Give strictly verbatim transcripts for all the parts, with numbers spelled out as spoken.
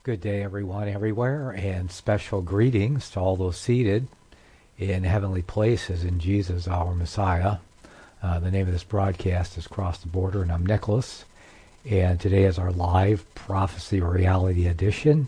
Good day, everyone, everywhere, and special greetings to all those seated in heavenly places in Jesus, our Messiah. Uh, the name of this broadcast is Cross the Border, and I'm Nicholas. And today is our live Prophecy Reality edition.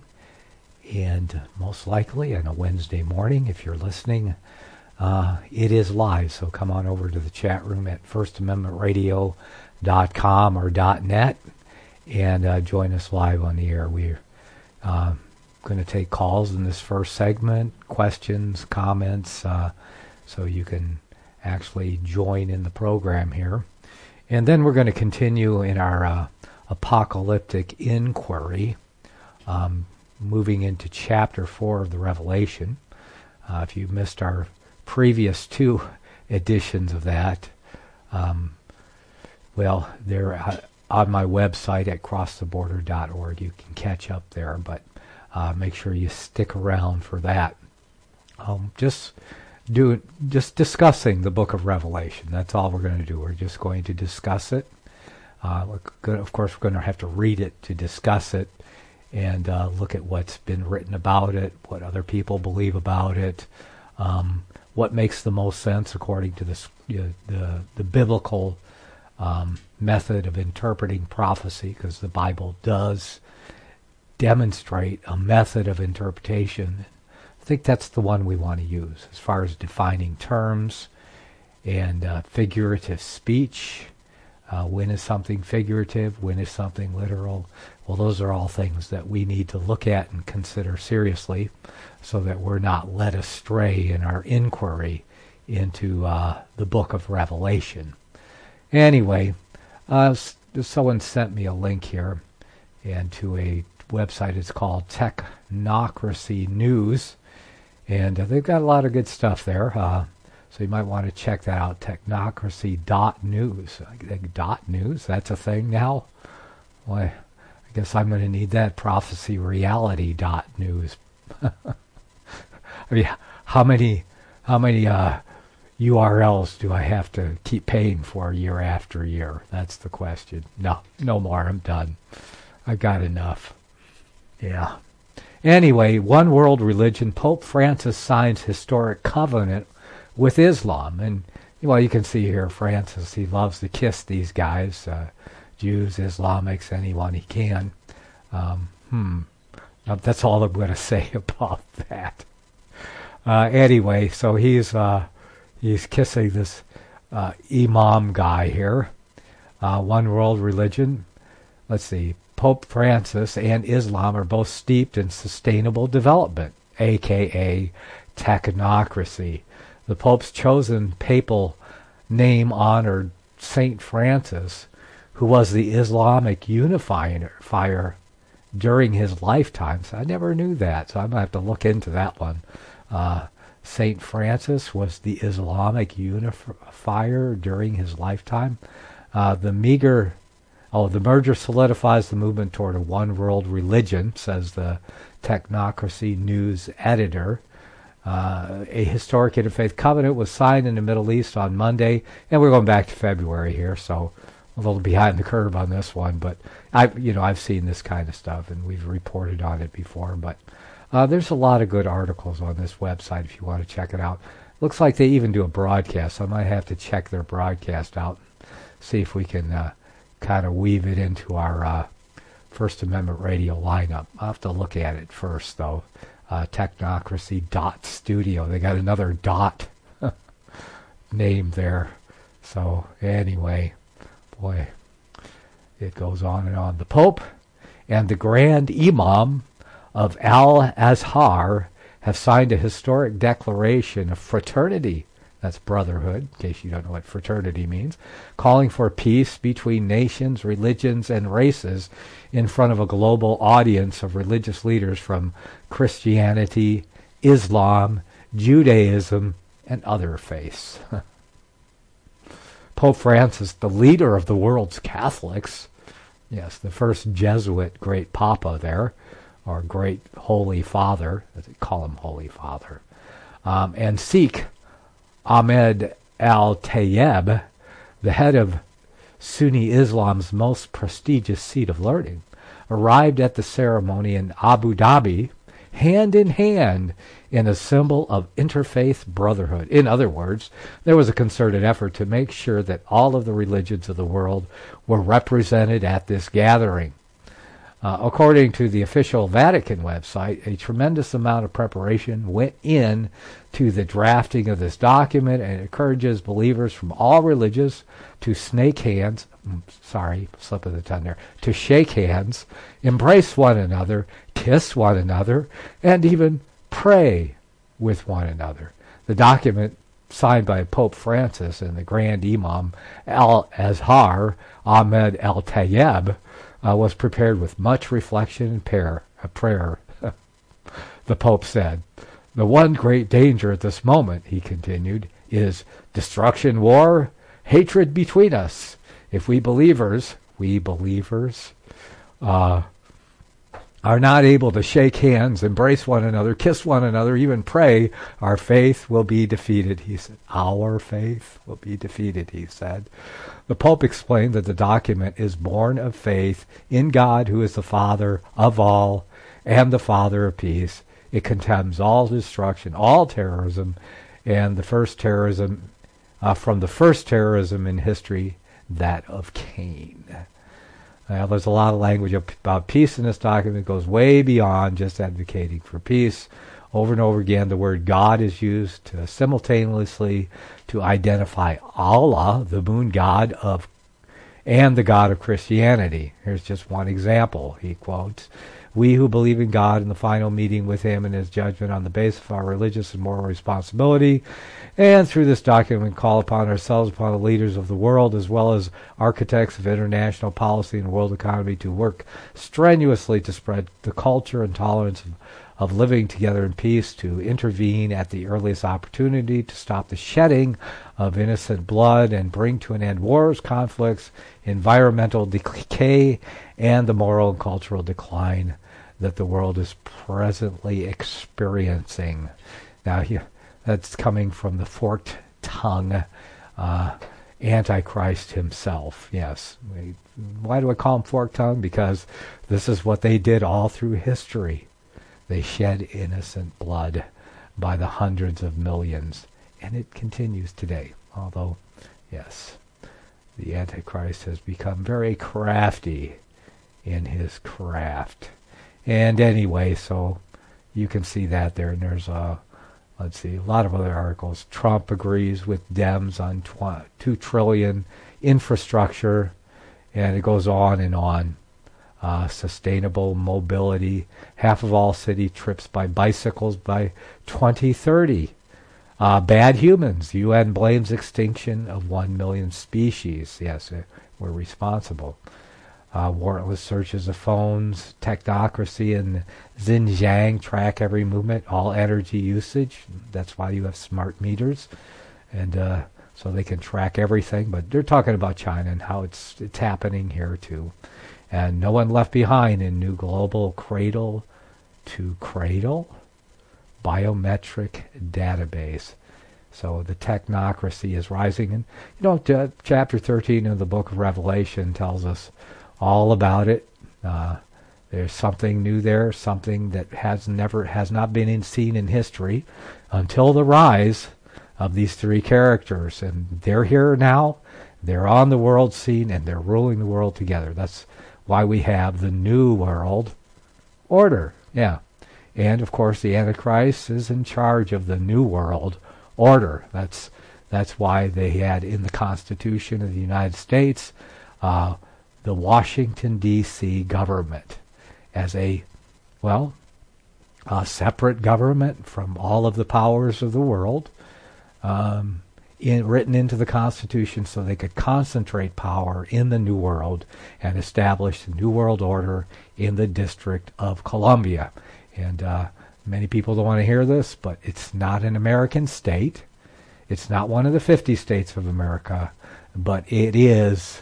And most likely on a Wednesday morning, if you're listening, uh, it is live. So come on over to the chat room at first amendment radio dot com or .net and uh, join us live on the air. We're Uh, going to take calls in this first segment, questions, comments, uh, so you can actually join in the program here. And then we're going to continue in our uh, apocalyptic inquiry, um, moving into chapter four of the Revelation. Uh, if you missed our previous two editions of that, um, well, they're uh, on my website at cross the border dot org. You can catch up there, but uh, make sure you stick around for that. Um, just do just discussing the book of Revelation. That's all we're going to do. We're just going to discuss it. Uh, we're gonna, of course, we're going to have to read it to discuss it and uh, look at what's been written about it, what other people believe about it, um, what makes the most sense according to this, you know, the the biblical Um, method of interpreting prophecy, because the Bible does demonstrate a method of interpretation. I think that's the one we want to use as far as defining terms and uh, figurative speech. Uh, when is something figurative? When is something literal? Well, those are all things that we need to look at and consider seriously so that we're not led astray in our inquiry into uh, the book of Revelation. Anyway, uh, someone sent me a link here and to a website. It's called Technocracy News, and uh, they've got a lot of good stuff there. Uh, so you might want to check that out. Technocracy dot news. Dot news. That's a thing now. Why? I guess I'm going to need that. Prophecy Reality dot news. I mean, how many? How many? Uh, U R Ls do I have to keep paying for year after year? That's the question. No, no more. I'm done. I got enough. Yeah. Anyway, one world religion. Pope Francis signs historic covenant with Islam. And, well, you can see here Francis, he loves to kiss these guys, uh, Jews, Islamics, anyone he can. Um, hmm. Now, that's all I'm going to say about that. Uh, anyway, so he's... Uh, He's kissing this uh, imam guy here. Uh, one world religion. Let's see. Pope Francis and Islam are both steeped in sustainable development, a k a technocracy. The Pope's chosen papal name honored Saint Francis, who was the Islamic unifier during his lifetime. So I never knew that, so I'm going to have to look into that one. Uh, Saint Francis was the Islamic unifier during his lifetime. Uh, the meager, oh, the merger solidifies the movement toward a one-world religion, says the Technocracy News editor. Uh, a historic interfaith covenant was signed in the Middle East on Monday, and we're going back to February here, so a little behind the curve on this one. But I, you know, I've seen this kind of stuff, and we've reported on it before, but. Uh, there's a lot of good articles on this website if you want to check it out. Looks like they even do a broadcast. I might have to check their broadcast out, see if we can uh, kind of weave it into our uh, First Amendment radio lineup. I'll have to look at it first, though. Uh, Technocracy dot studio. They got another dot name there. So anyway, boy, it goes on and on. The Pope and the Grand Imam of Al-Azhar have signed a historic declaration of fraternity, that's brotherhood, in case you don't know what fraternity means, calling for peace between nations, religions, and races in front of a global audience of religious leaders from Christianity, Islam, Judaism, and other faiths. Pope Francis, the leader of the world's Catholics, yes, the first Jesuit great Papa there, or Great Holy Father, as they call him Holy Father, um, and Sheikh Ahmed Al-Tayeb, the head of Sunni Islam's most prestigious seat of learning, arrived at the ceremony in Abu Dhabi hand in hand in a symbol of interfaith brotherhood. In other words, there was a concerted effort to make sure that all of the religions of the world were represented at this gathering. Uh, according to the official Vatican website, a tremendous amount of preparation went in to the drafting of this document, and it encourages believers from all religions to snake hands, sorry, slip of the tongue there, to shake hands, embrace one another, kiss one another, and even pray with one another. The document, signed by Pope Francis and the Grand Imam Al-Azhar, Ahmed Al-Tayyib, uh, was prepared with much reflection and prayer. Uh, prayer. The Pope said, "The one great danger at this moment," he continued, "is destruction, war, hatred between us. If we believers, we believers, uh, are not able to shake hands, embrace one another, kiss one another, even pray, our faith will be defeated," he said. Our faith will be defeated, he said. The Pope explained that the document is born of faith in God, who is the Father of all and the Father of peace. It condemns all destruction, all terrorism, and the first terrorism, uh, from the first terrorism in history, that of Cain. Now, there's a lot of language about peace in this document. It goes way beyond just advocating for peace. Over and over again, the word God is used to simultaneously to identify Allah, the moon god of, and the God of Christianity. Here's just one example. He quotes, "We who believe in God and the final meeting with Him and His judgment on the basis of our religious and moral responsibility, and through this document call upon ourselves, upon the leaders of the world, as well as architects of international policy and world economy, to work strenuously to spread the culture and tolerance of, of living together in peace, to intervene at the earliest opportunity, to stop the shedding of innocent blood and bring to an end wars, conflicts, environmental decay, and the moral and cultural decline that the world is presently experiencing." Now, yeah, that's coming from the forked tongue uh, Antichrist himself. Yes. Why do I call him forked tongue? Because this is what they did all through history. They shed innocent blood by the hundreds of millions. And it continues today. Although, yes, the Antichrist has become very crafty in his craft. And anyway, so you can see that there. And there's a, let's see, a lot of other articles. Trump agrees with Dems on tw- two trillion infrastructure, and it goes on and on. Uh, sustainable mobility, half of all city trips by bicycles by twenty thirty. Uh, bad humans. U N blames extinction of one million species. Yes, uh, we're responsible. Uh, warrantless searches of phones, technocracy in Xinjiang track every movement, all energy usage. That's why you have smart meters, and uh, so they can track everything. But they're talking about China and how it's it's happening here too. And no one left behind in new global cradle to cradle biometric database. So the technocracy is rising. And you know, t- chapter thirteen of the book of Revelation tells us all about it. Uh, there's something new there, something that has never has not been seen in history until the rise of these three characters. And they're here now. They're on the world scene, and they're ruling the world together. That's why we have the New World Order. Yeah. And, of course, the Antichrist is in charge of the New World Order. That's that's why they had in the Constitution of the United States uh, the Washington, D C government as a, well, a separate government from all of the powers of the world, um, in, written into the Constitution so they could concentrate power in the New World and establish the New World Order in the District of Columbia. And uh, many people don't want to hear this, but it's not an American state. It's not one of the fifty states of America, but it is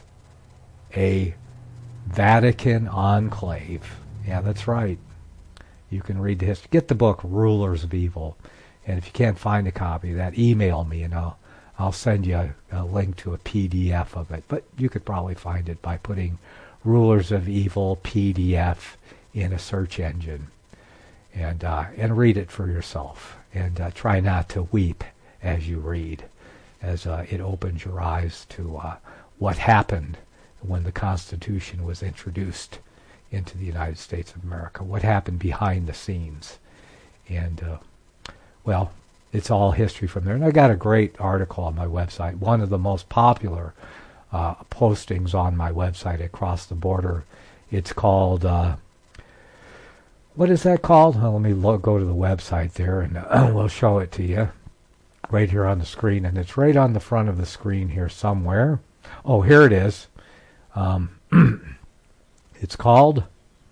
a Vatican enclave. Yeah, that's right. You can read the history. Get the book, Rulers of Evil. And if you can't find a copy of that, email me and I'll, I'll send you a, a link to a P D F of it. But you could probably find it by putting Rulers of Evil P D F in a search engine, and uh, and read it for yourself, and uh, try not to weep as you read, as uh, it opens your eyes to uh, what happened when the Constitution was introduced into the United States of America, what happened behind the scenes. And, uh, well, it's all history from there. And I got a great article on my website, one of the most popular uh, postings on my website, Across the Border. It's called, uh, what is that called? Well, let me lo- go to the website there, and uh, we'll show it to you right here on the screen. And it's right on the front of the screen here somewhere. Oh, here it is. Um, it's called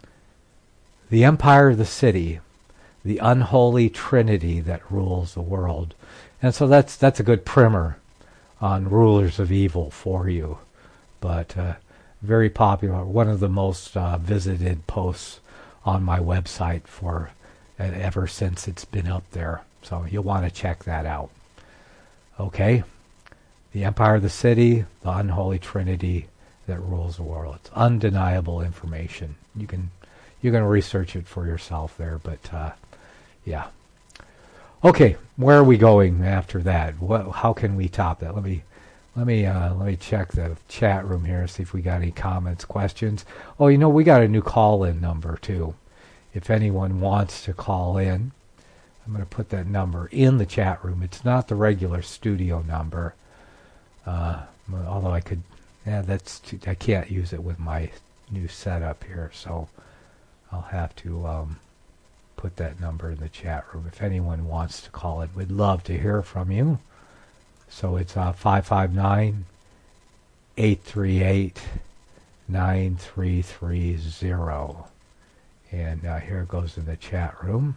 The Empire of the City, the Unholy Trinity that Rules the World. And so that's that's a good primer on rulers of evil for you. But uh, very popular, one of the most uh, visited posts on my website for uh, ever since it's been up there. So you'll want to check that out. Okay? The Empire of the City, the Unholy Trinity that Rules the World. It's undeniable information. You can you can research it for yourself there, but uh, yeah. Okay, where are we going after that? What? How can we top that? Let me let me uh, let me check the chat room here, see if we got any comments, questions. Oh, you know, we got a new call-in number too. If anyone wants to call in, I'm going to put that number in the chat room. It's not the regular studio number, uh, although I could. Yeah, that's too, I can't use it with my new setup here, so I'll have to um, put that number in the chat room. If anyone wants to call it, we'd love to hear from you. So it's uh, five five nine, eight three eight, nine three three zero. And uh, here it goes in the chat room.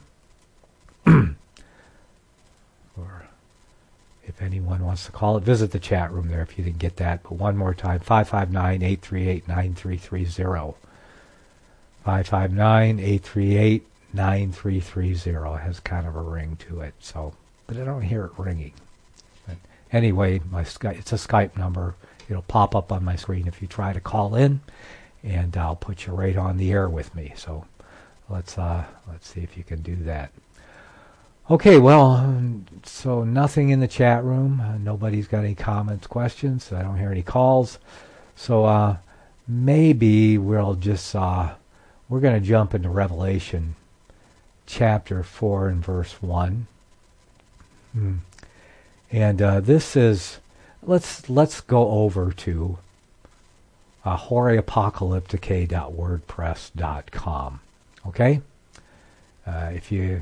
Or if anyone wants to call it, visit the chat room there if you didn't get that. But one more time, five five nine, eight three eight, nine three three zero. five five nine, eight three eight, nine three three zero. It has kind of a ring to it, so, but I don't hear it ringing. But anyway, my Skype, it's a Skype number. It'll pop up on my screen if you try to call in, and I'll put you right on the air with me. So let's uh, let's see if you can do that. Okay, well, um, so nothing in the chat room. Uh, nobody's got any comments, questions. I don't hear any calls. So uh, maybe we'll just, uh, we're going to jump into Revelation chapter four and verse one. Hmm. And uh, this is, let's let's go over to uh, horeapocalypticae dot wordpress dot com. Okay? Uh, if you...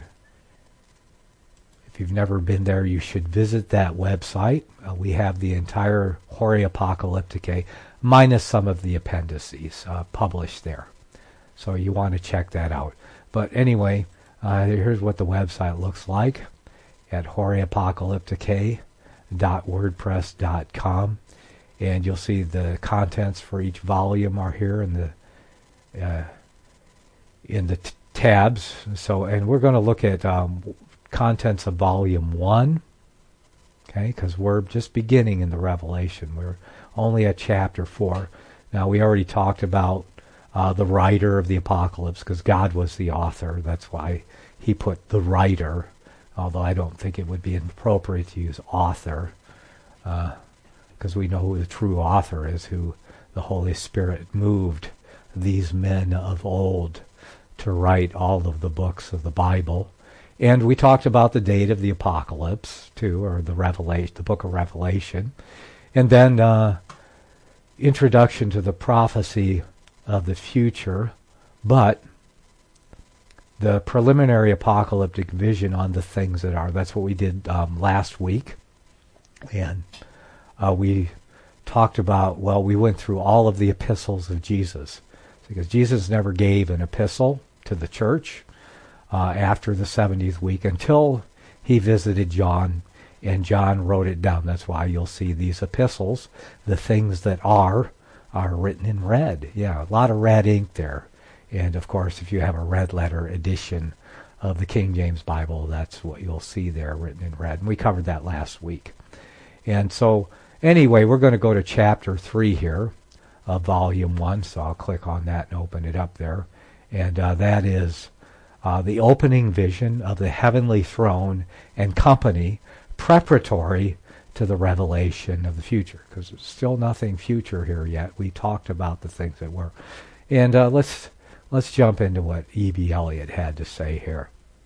If you've never been there, you should visit that website. Uh, we have the entire Horea Apocalypticae, minus some of the appendices, uh, published there. So you want to check that out. But anyway, uh, here's what the website looks like at horeapocalypticae dot wordpress dot com. And you'll see the contents for each volume are here in the uh, in the t- tabs. So, and we're going to look at um, contents of volume one, okay, because we're just beginning in the Revelation. We're only at chapter four. Now, we already talked about uh, the writer of the apocalypse, because God was the author. That's why he put the writer, although I don't think it would be appropriate to use author, because uh, we know who the true author is, who the Holy Spirit moved these men of old to write all of the books of the Bible. And we talked about the date of the apocalypse, too, or the Revelation, the book of Revelation. And then uh, introduction to the prophecy of the future, but the preliminary apocalyptic vision on the things that are. That's what we did um, last week. And uh, we talked about, well, we went through all of the epistles of Jesus, because Jesus never gave an epistle to the church Uh, after the seventieth week until he visited John, and John wrote it down. That's why you'll see these epistles, the things that are, are written in red. Yeah, a lot of red ink there. And of course, if you have a red letter edition of the King James Bible, that's what you'll see there written in red. And we covered that last week. And so, anyway, we're going to go to chapter three here, of Volume one, so I'll click on that and open it up there. And uh, that is uh, the opening vision of the heavenly throne and company preparatory to the revelation of the future, because there's still nothing future here yet. We talked about the things that were. And uh, let's let's jump into what E B. Elliott had to say here.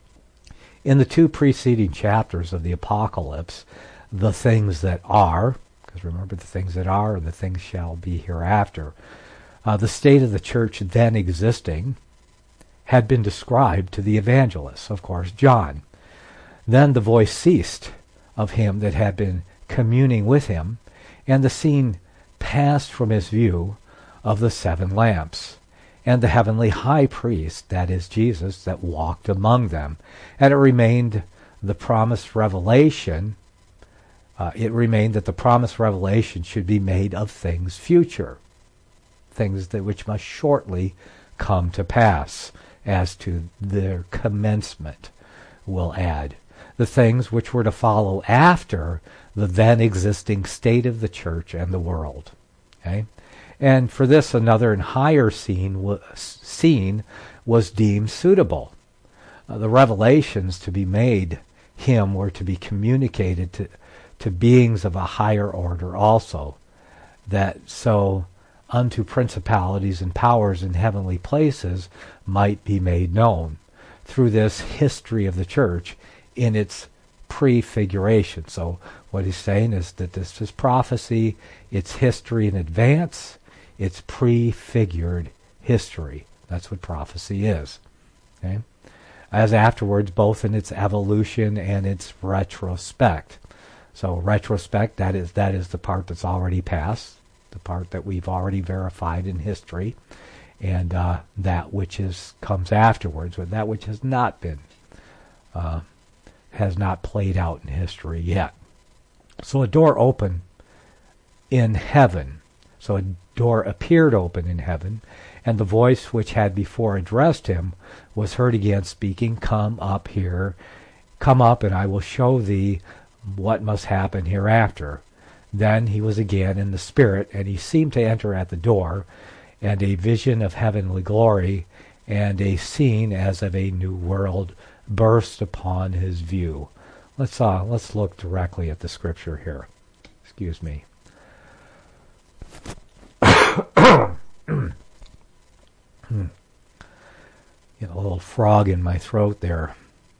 In the two preceding chapters of the Apocalypse, the things that are, because remember, the things that are, the things shall be hereafter, uh, the state of the church then existing had been described to the evangelists, of course, John. Then the voice ceased of him that had been communing with him, and the scene passed from his view of the seven lamps, and the heavenly high priest, that is Jesus, that walked among them. And it remained the promised revelation, uh, it remained that the promised revelation should be made of things future, things that which must shortly come to pass, as to their commencement, will add. The things which were to follow after the then existing state of the church and the world. Okay? And for this, another and higher scene, w- scene was deemed suitable. Uh, the revelations to be made him were to be communicated to, to beings of a higher order also, that so unto principalities and powers in heavenly places might be made known through this history of the church in its prefiguration. So what he's saying is that this is prophecy, it's history in advance, it's prefigured history. That's what prophecy is. Okay? As afterwards, both in its evolution and its retrospect. So retrospect, that is that is the part that's already passed, the part that we've already verified in history, and uh, that which is comes afterwards, but that which has not been uh, has not played out in history yet. So a door opened in heaven. So a door appeared open in heaven, and the voice which had before addressed him was heard again speaking, "Come up here, come up, and I will show thee what must happen hereafter." Then he was again in the Spirit, and he seemed to enter at the door, and a vision of heavenly glory and a scene as of a new world burst upon his view. Let's uh, let's look directly at the scripture here. Excuse me. Get a little frog in my throat there.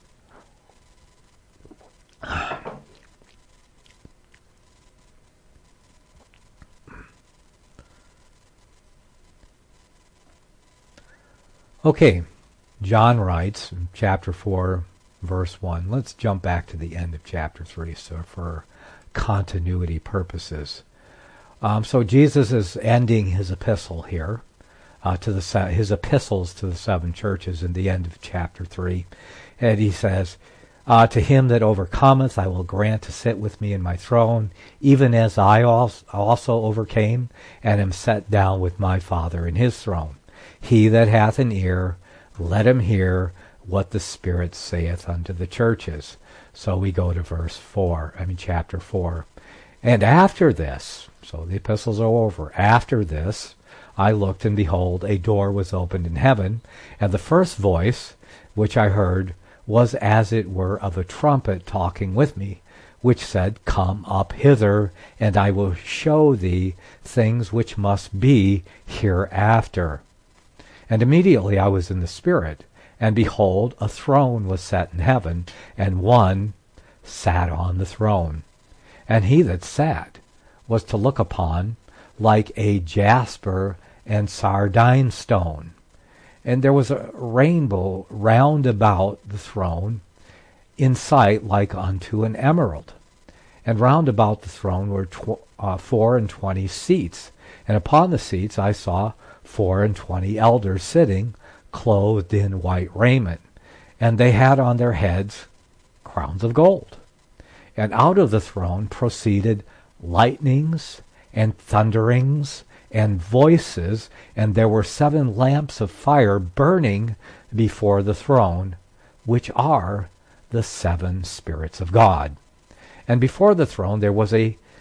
Okay, John writes in chapter four, verse one. Let's jump back to the end of chapter three, so for continuity purposes. Um, so Jesus is ending his epistle here, uh, to the se- his epistles to the seven churches in the end of chapter three, and he says, uh, "To him that overcometh, I will grant to sit with me in my throne, even as I also overcame, and am set down with my Father in his throne. He that hath an ear, let him hear what the Spirit saith unto the churches." So we go to verse four, I mean chapter four. "And after this," so the epistles are over, "after this I looked, and behold, a door was opened in heaven, and the first voice which I heard was as it were of a trumpet talking with me, which said, Come up hither, and I will show thee things which must be hereafter. And immediately I was in the Spirit, and behold, a throne was set in heaven, and one sat on the throne. And he that sat was to look upon like a jasper and sardine stone. And there was a rainbow round about the throne, in sight like unto an emerald. And round about the throne were tw- uh, four and twenty seats. And upon the seats I saw four and twenty elders sitting, clothed in white raiment, and they had on their heads crowns of gold. And out of the throne proceeded lightnings and thunderings and voices, and there were seven lamps of fire burning before the throne, which are the seven spirits of God. And before the throne there was a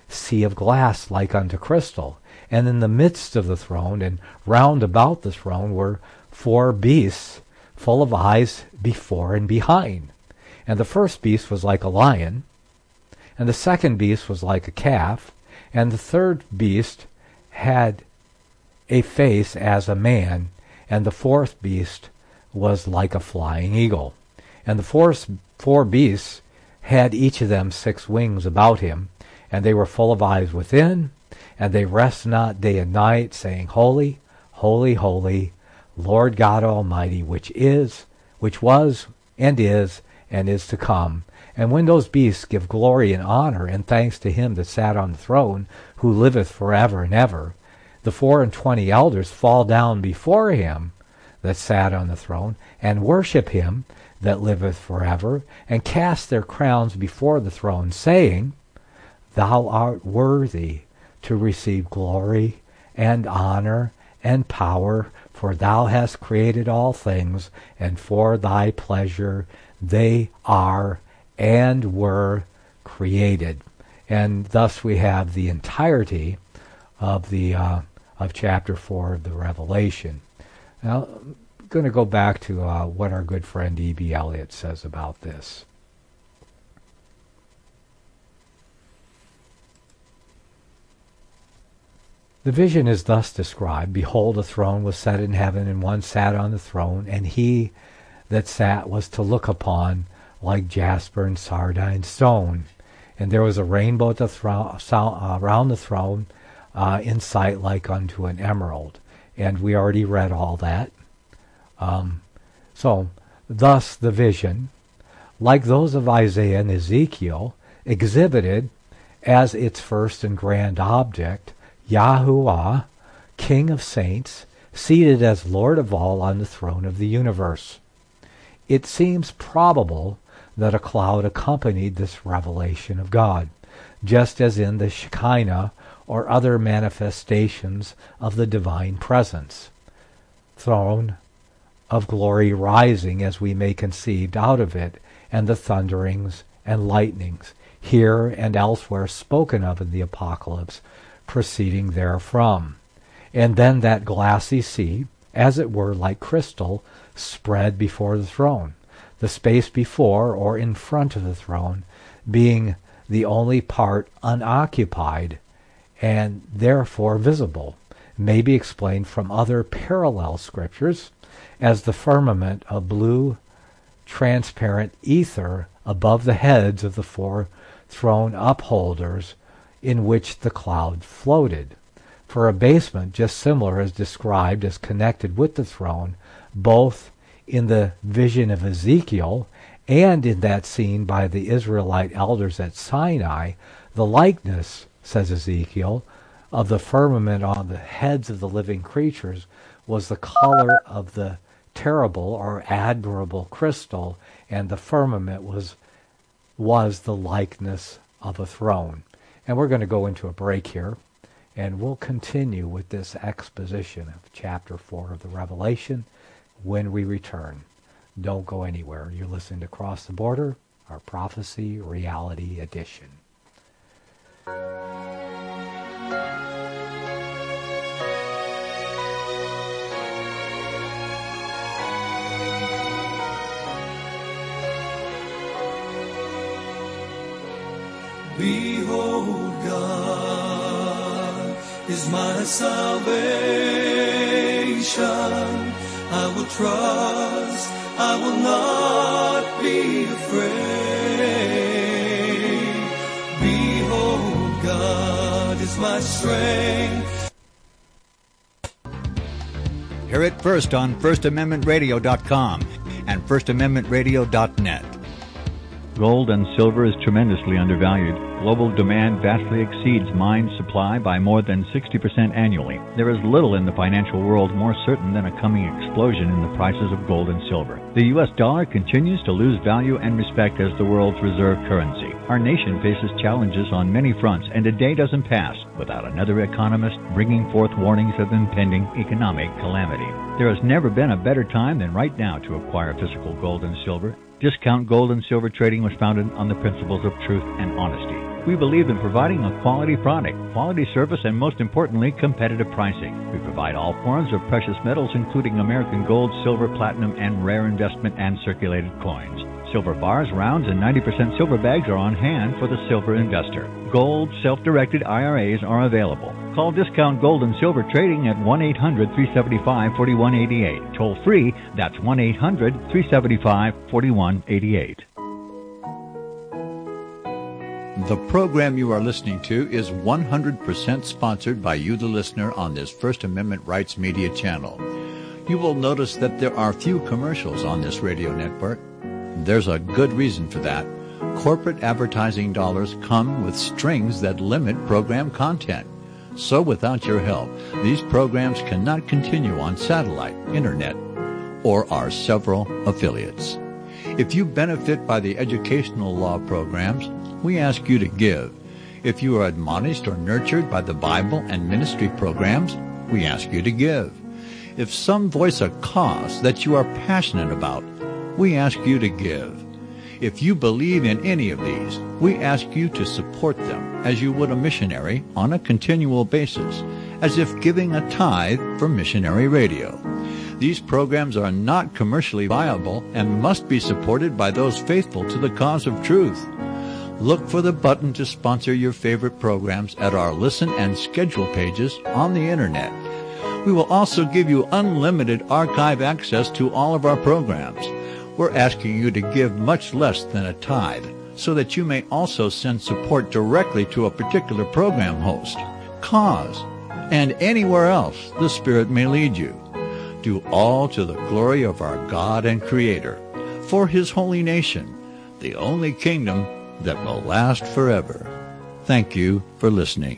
sea of glass like unto crystal. And in the midst of the throne and round about the throne were four beasts full of eyes before and behind. And the first beast was like a lion, and the second beast was like a calf, and the third beast had a face as a man, and the fourth beast was like a flying eagle. And the four, four beasts had each of them six wings about him, and they were full of eyes within, and they rest not day and night, saying, Holy, holy, holy, Lord God Almighty, which is, which was, and is, and is to come. And when those beasts give glory and honor and thanks to him that sat on the throne, who liveth forever and ever, the four and twenty elders fall down before him that sat on the throne, and worship him that liveth forever, and cast their crowns before the throne, saying, Thou art worthy to receive glory and honor and power, for thou hast created all things, and for thy pleasure they are and were created. And thus we have the entirety of the uh, of chapter four of the Revelation. Now, I'm going to go back to uh, what our good friend E B Elliott says about this. The vision is thus described. Behold, a throne was set in heaven, and one sat on the throne, and he that sat was to look upon like jasper and sardine stone. And there was a rainbow at the thro- uh, around the throne, uh, in sight like unto an emerald. And we already read all that. Um, so, thus the vision, like those of Isaiah and Ezekiel, exhibited as its first and grand object Yahuwah, King of saints, seated as Lord of all on the throne of the universe. It seems probable that a cloud accompanied this revelation of God, just as in the Shekinah or other manifestations of the divine presence. Throne of glory rising, as we may conceive, out of it, and the thunderings and lightnings, here and elsewhere spoken of in the Apocalypse, proceeding therefrom. And then that glassy sea, as it were like crystal, spread before the throne, the space before or in front of the throne being the only part unoccupied and therefore visible, may be explained from other parallel scriptures as the firmament of blue transparent ether above the heads of the four throne upholders, in which the cloud floated. For a basement just similar is described as connected with the throne, both in the vision of Ezekiel and in that seen by the Israelite elders at Sinai. The likeness, says Ezekiel, of the firmament on the heads of the living creatures was the color of the terrible or admirable crystal, and the firmament was was the likeness of a throne. And we're going to go into a break here, and we'll continue with this exposition of chapter four of the Revelation when we return. Don't go anywhere. You're listening to Cross the Border, our Prophecy Reality Edition. Behold, God is my salvation. I will trust, I will not be afraid. Behold, God is my strength. Hear it first on first amendment radio dot com and first amendment radio dot net. Gold and silver is tremendously undervalued. Global demand vastly exceeds mine supply by more than sixty percent annually. There is little in the financial world more certain than a coming explosion in the prices of gold and silver. The U S dollar continues to lose value and respect as the world's reserve currency. Our nation faces challenges on many fronts, and a day doesn't pass without another economist bringing forth warnings of impending economic calamity. There has never been a better time than right now to acquire physical gold and silver. Discount Gold and Silver Trading was founded on the principles of truth and honesty. We believe in providing a quality product, quality service, and most importantly, competitive pricing. We provide all forms of precious metals, including American gold, silver, platinum, and rare investment and circulated coins. Silver bars, rounds, and ninety percent silver bags are on hand for the silver investor. Gold, self-directed I R As are available. Call Discount Gold and Silver Trading at one eight hundred, three seven five, four one eight eight. Toll free, that's one eight hundred, three seven five, four one eight eight. The program you are listening to is one hundred percent sponsored by you, the listener, on this First Amendment Rights Media channel. You will notice that there are few commercials on this radio network. There's a good reason for that. Corporate advertising dollars come with strings that limit program content. So without your help, these programs cannot continue on satellite, internet, or our several affiliates. If you benefit by the educational law programs, we ask you to give. If you are admonished or nurtured by the Bible and ministry programs, we ask you to give. If some voice a cause that you are passionate about, we ask you to give. If you believe in any of these, we ask you to support them as you would a missionary on a continual basis, as if giving a tithe for missionary radio. These programs are not commercially viable and must be supported by those faithful to the cause of truth. Look for the button to sponsor your favorite programs at our listen and schedule pages on the Internet. We will also give you unlimited archive access to all of our programs. We're asking you to give much less than a tithe so that you may also send support directly to a particular program host, cause, and anywhere else the Spirit may lead you. Do all to the glory of our God and Creator, for His holy nation, the only kingdom that will last forever. Thank you for listening.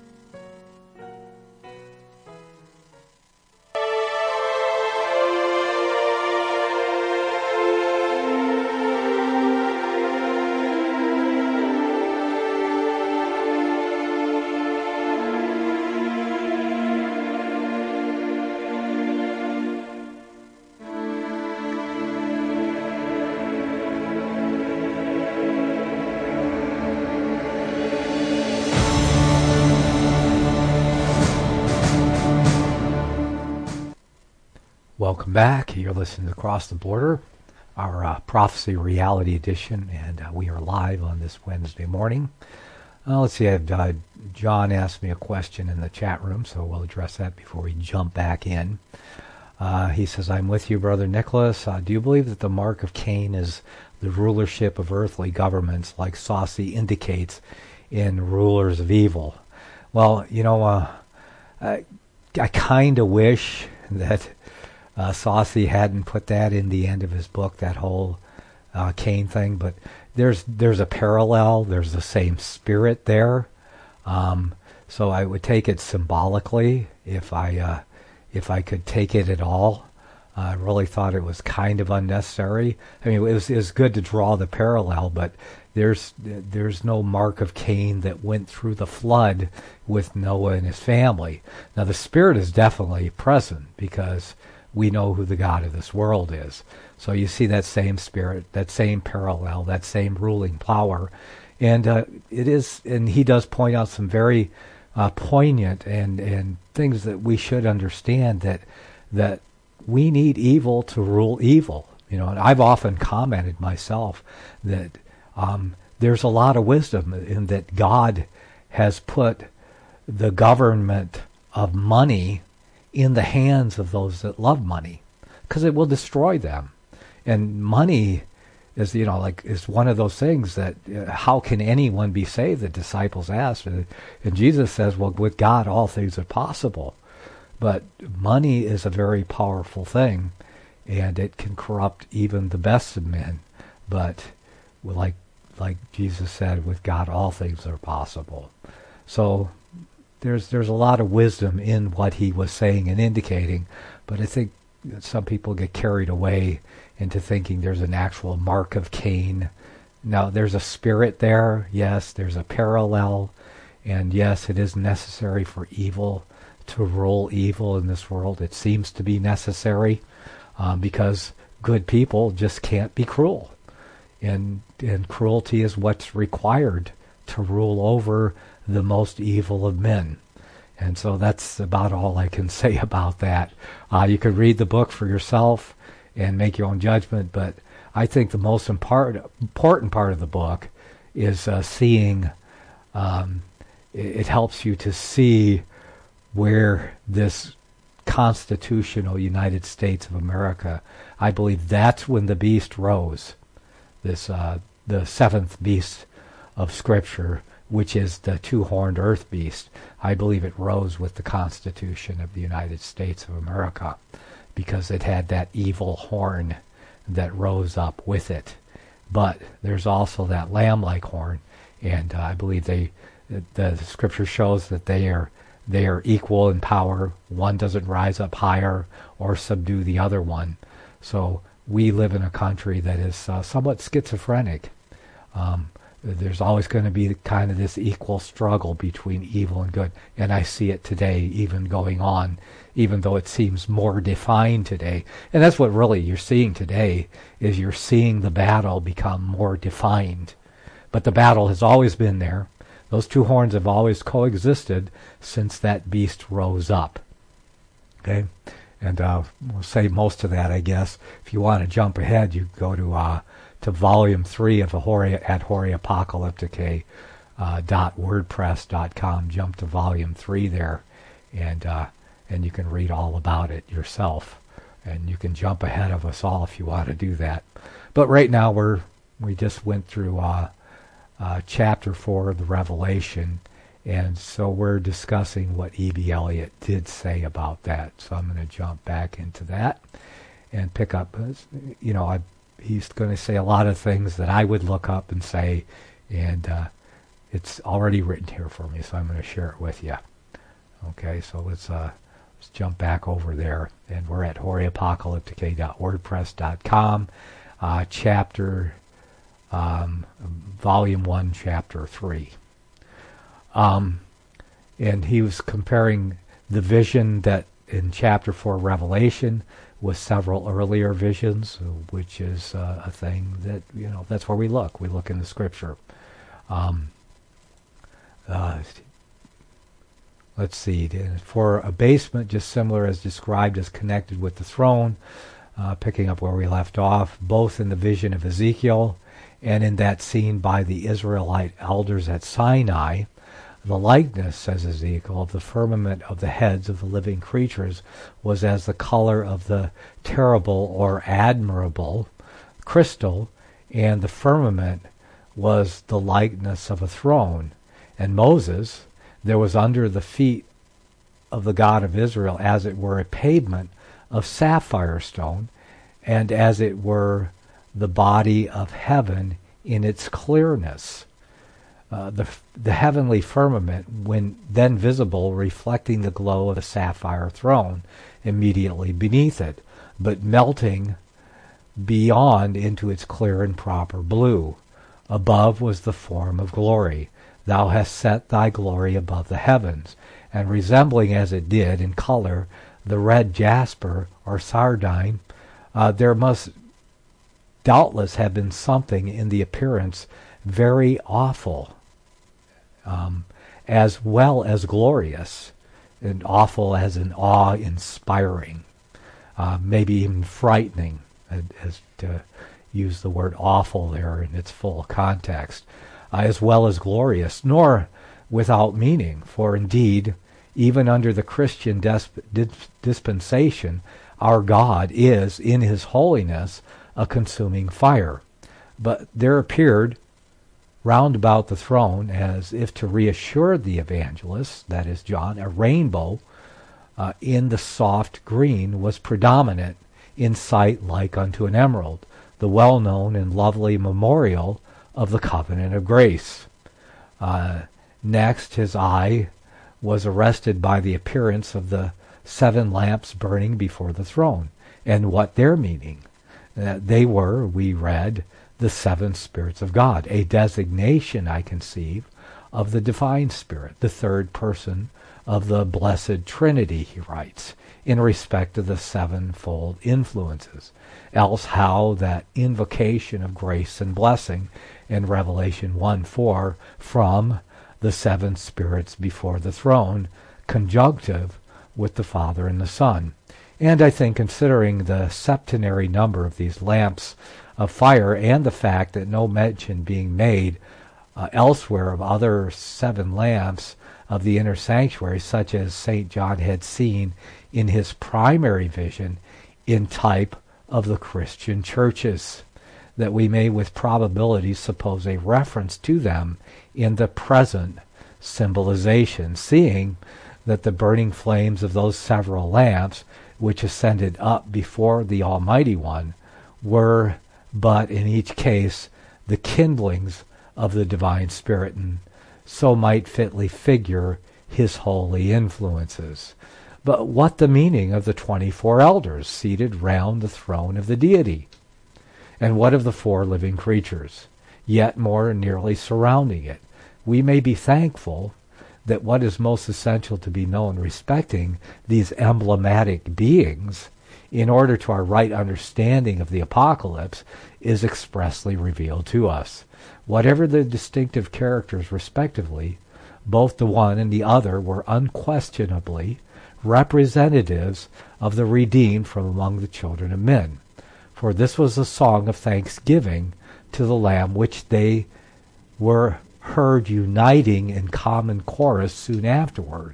Welcome back. You're listening to Across the Border, our uh, Prophecy Reality Edition, and uh, we are live on this Wednesday morning. Uh, let's see, I've, uh, John asked me a question in the chat room, so we'll address that before we jump back in. Uh, he says, I'm with you, Brother Nicholas. Uh, do you believe that the mark of Cain is the rulership of earthly governments, like Saucy indicates in Rulers of Evil? Well, you know, uh, I, I kind of wish that Uh, Saucy hadn't put that in the end of his book, that whole uh, Cain thing, but there's there's a parallel. There's the same spirit there, um, so I would take it symbolically if I uh, if I could take it at all. I really thought it was kind of unnecessary. I mean, it was it was good to draw the parallel, but there's there's no mark of Cain that went through the flood with Noah and his family. Now the spirit is definitely present because we know who the God of this world is. So you see that same spirit, that same parallel, that same ruling power. And uh, it is, and he does point out some very uh, poignant and, and things that we should understand, that that we need evil to rule evil. You know, and I've often commented myself that um, there's a lot of wisdom in that God has put the government of money in the hands of those that love money, because it will destroy them. And money is, you know, like is one of those things that uh, how can anyone be saved? The disciples asked, and, and Jesus says, well, with God all things are possible. But money is a very powerful thing, and it can corrupt even the best of men. But like like Jesus said, with God all things are possible. So There's there's a lot of wisdom in what he was saying and indicating, but I think that some people get carried away into thinking there's an actual mark of Cain. Now, there's a spirit there, yes, there's a parallel, and yes, it is necessary for evil to rule evil in this world. It seems to be necessary um, because good people just can't be cruel, and and cruelty is what's required to rule over the most evil of men. And so that's about all I can say about that. Uh, you could read the book for yourself and make your own judgment, but I think the most impart- important part of the book is uh, seeing, um, it, it helps you to see where this constitutional United States of America, I believe that's when the beast rose, this uh, the seventh beast of Scripture, which is the two-horned earth beast. I believe it rose with the Constitution of the United States of America because it had that evil horn that rose up with it. But there's also that lamb-like horn, and uh, I believe they, the, the Scripture shows that they are they are equal in power. One doesn't rise up higher or subdue the other one. So we live in a country that is uh, somewhat schizophrenic. Um, There's always going to be kind of this equal struggle between evil and good. And I see it today even going on, even though it seems more defined today. And that's what really you're seeing today, is you're seeing the battle become more defined. But the battle has always been there. Those two horns have always coexisted since that beast rose up. Okay? And uh, we'll say most of that, I guess. If you want to jump ahead, you go to... Uh, to volume three of Ahoria at Horia Apocalypticae uh, dot wordpress dot com. Jump to volume three there, and uh, and you can read all about it yourself. And you can jump ahead of us all if you want to do that. But right now we're we just went through uh, uh, chapter four of the Revelation, and so we're discussing what E B Elliott did say about that. So I'm going to jump back into that and pick up. You know, I. He's going to say a lot of things that I would look up and say, and uh, it's already written here for me, so I'm going to share it with you. Okay, so let's uh, let's jump back over there, and we're at Horia Apocalypticae dot wordpress dot com, uh, chapter, um, volume one, chapter three. Um, and he was comparing the vision that in chapter four Revelation with several earlier visions, which is uh, a thing that, you know, that's where we look. We look in the Scripture. Um, uh, let's see. For abasement, just similar as described as connected with the throne, uh, picking up where we left off, both in the vision of Ezekiel and in that seen by the Israelite elders at Sinai. The likeness, says Ezekiel, of the firmament of the heads of the living creatures was as the color of the terrible or admirable crystal, and the firmament was the likeness of a throne. And Moses, there was under the feet of the God of Israel, as it were, a pavement of sapphire stone, and as it were the body of heaven in its clearness. Uh, the the heavenly firmament, when then visible, reflecting the glow of the sapphire throne immediately beneath it, but melting beyond into its clear and proper blue. Above was the form of glory. Thou hast set thy glory above the heavens, and resembling as it did in color the red jasper or sardine, uh, there must doubtless have been something in the appearance very awful, um, as well as glorious, and awful as in awe-inspiring, uh, maybe even frightening, as to use the word awful there in its full context, uh, as well as glorious, nor without meaning, for indeed, even under the Christian disp- dispensation, our God is, in his holiness, a consuming fire. But there appeared round about the throne, as if to reassure the evangelist, that is John, a rainbow uh, in the soft green was predominant, in sight like unto an emerald, the well-known and lovely memorial of the covenant of grace. Uh, next, his eye was arrested by the appearance of the seven lamps burning before the throne, and what their meaning. Uh, they were, we read, the seven spirits of God, a designation, I conceive, of the divine spirit, the third person of the blessed Trinity, he writes, in respect of the sevenfold influences. Else how that invocation of grace and blessing, in Revelation one four from the seven spirits before the throne, conjunctive with the Father and the Son. And I think, considering the septenary number of these lamps of fire and the fact that no mention being made uh, elsewhere of other seven lamps of the inner sanctuary, such as Saint John had seen in his primary vision in type of the Christian churches, that we may with probability suppose a reference to them in the present symbolization, seeing that the burning flames of those several lamps which ascended up before the Almighty One were but in each case the kindlings of the divine Spirit, and so might fitly figure his holy influences. But what the meaning of the twenty-four elders seated round the throne of the deity? And what of the four living creatures, yet more nearly surrounding it? We may be thankful that what is most essential to be known respecting these emblematic beings, in order to our right understanding of the apocalypse, is expressly revealed to us. Whatever the distinctive characters respectively, both the one and the other were unquestionably representatives of the redeemed from among the children of men. For this was a song of thanksgiving to the Lamb, which they were heard uniting in common chorus soon afterwards.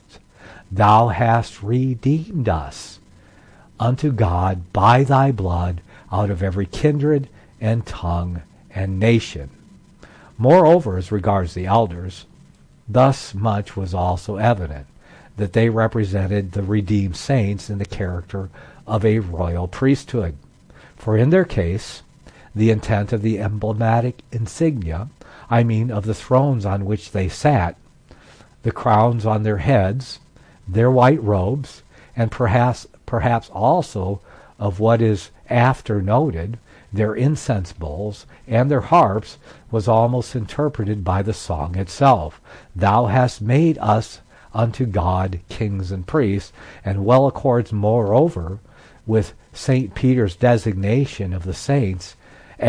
Thou hast redeemed us unto God by thy blood out of every kindred and tongue and nation. Moreover, as regards the elders, thus much was also evident, that they represented the redeemed saints in the character of a royal priesthood. For in their case, the intent of the emblematic insignia, I mean of the thrones on which they sat, the crowns on their heads, their white robes, and perhaps perhaps also of what is after noted, their incense bowls and their harps, was almost interpreted by the song itself. Thou hast made us unto God kings and priests, and well accords moreover with Saint Peter's designation of the saints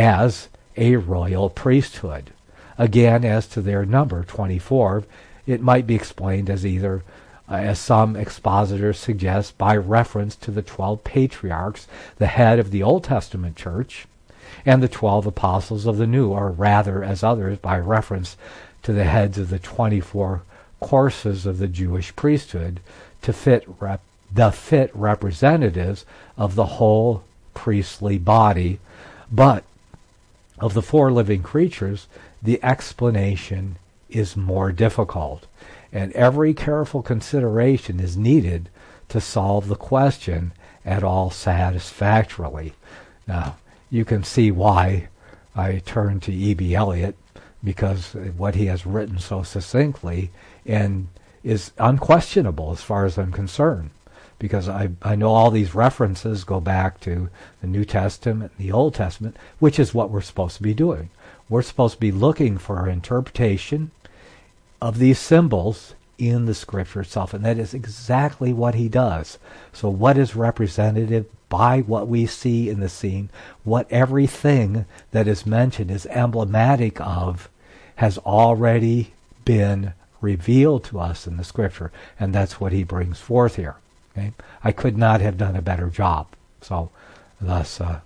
as a royal priesthood. Again, as to their number, twenty-four, it might be explained as either, uh, as some expositors suggest, by reference to the twelve patriarchs, the head of the Old Testament church, and the twelve apostles of the New, or rather, as others, by reference to the heads of the twenty-four courses of the Jewish priesthood, to fit rep- the fit representatives of the whole priestly body. But of the four living creatures, the explanation is more difficult, and every careful consideration is needed to solve the question at all satisfactorily. Now, you can see why I turn to E B Eliot, because what he has written so succinctly and is unquestionable as far as I'm concerned, because I, I know all these references go back to the New Testament and the Old Testament, which is what we're supposed to be doing. We're supposed to be looking for our interpretation of these symbols in the Scripture itself, and that is exactly what he does. So what is representative by what we see in the scene, what everything that is mentioned is emblematic of, has already been revealed to us in the Scripture, and that's what he brings forth here. Okay? I could not have done a better job, so thus uh,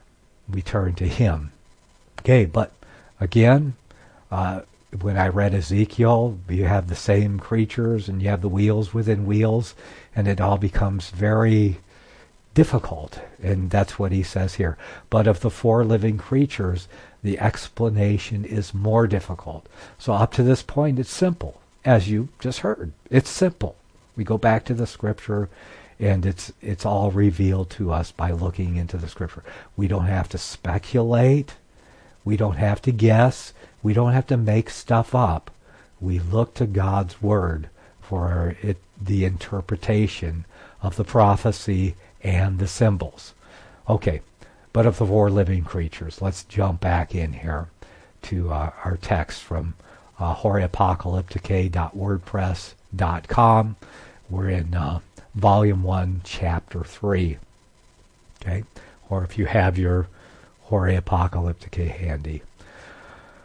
we turn to him. Okay, but again, uh, when I read Ezekiel, you have the same creatures, and you have the wheels within wheels, and it all becomes very difficult, and that's what he says here. But of the four living creatures, the explanation is more difficult. So up to this point, it's simple, as you just heard. It's simple. We go back to the Scripture, and it's it's all revealed to us by looking into the Scripture. We don't have to speculate. We don't have to guess. We don't have to make stuff up. We look to God's Word for it, the interpretation of the prophecy and the symbols. Okay, but of the four living creatures, let's jump back in here to uh, our text from uh, horeapocalypticae dot wordpress dot com. We're in uh, Volume one, Chapter three. Okay, or if you have your Horeapocalypticae handy.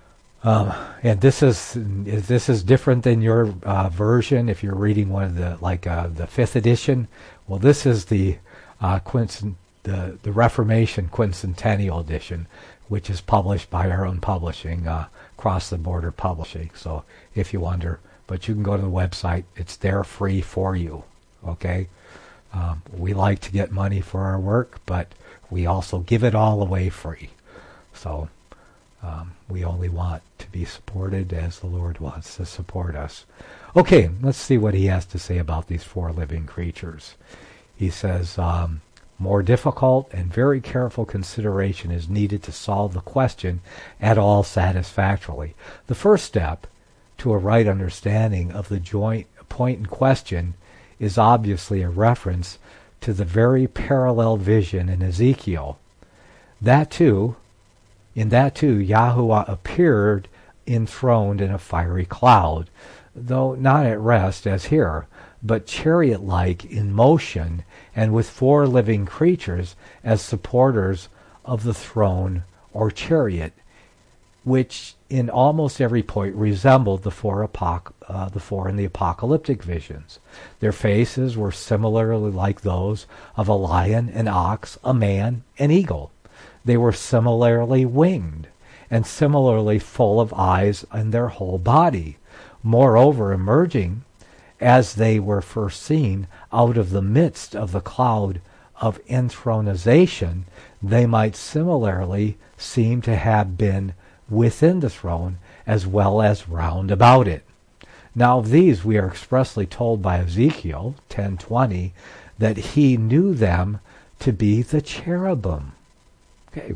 Um, and this is this is different than your uh, version. If you're reading one of the like uh, the fifth edition, well, this is the uh, Quince- the the Reformation Quincentennial edition, which is published by our own publishing, uh, Cross the Border Publishing. So if you wonder, but you can go to the website; it's there free for you. Okay, um, we like to get money for our work, but we also give it all away free. So. Um, we only want to be supported as the Lord wants to support us. Okay, let's see what he has to say about these four living creatures. He says, um, more difficult and very careful consideration is needed to solve the question at all satisfactorily. The first step to a right understanding of the joint point in question is obviously a reference to the very parallel vision in Ezekiel. That too In that too, Yahuwah appeared enthroned in a fiery cloud, though not at rest as here, but chariot-like in motion, and with four living creatures as supporters of the throne or chariot, which in almost every point resembled the four, apoc- uh, the four in the apocalyptic visions. Their faces were similarly like those of a lion, an ox, a man, an eagle. They were similarly winged, and similarly full of eyes in their whole body. Moreover, emerging, as they were first seen, out of the midst of the cloud of enthronization, they might similarly seem to have been within the throne as well as round about it. Now of these we are expressly told by Ezekiel ten twenty that he knew them to be the cherubim. Okay.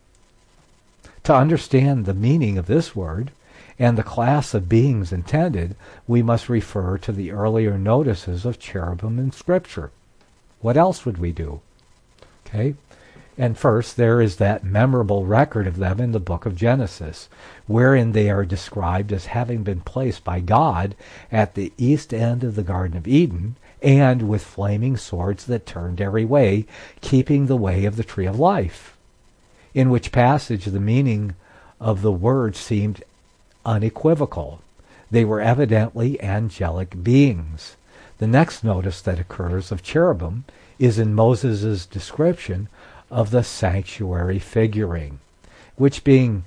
To understand the meaning of this word and the class of beings intended, we must refer to the earlier notices of cherubim in Scripture. What else would we do? Okay. And first, there is that memorable record of them in the book of Genesis, wherein they are described as having been placed by God at the east end of the Garden of Eden, and with flaming swords that turned every way, keeping the way of the tree of life. In which passage the meaning of the word seemed unequivocal. They were evidently angelic beings. The next notice that occurs of cherubim is in Moses' description of the sanctuary figuring, which being,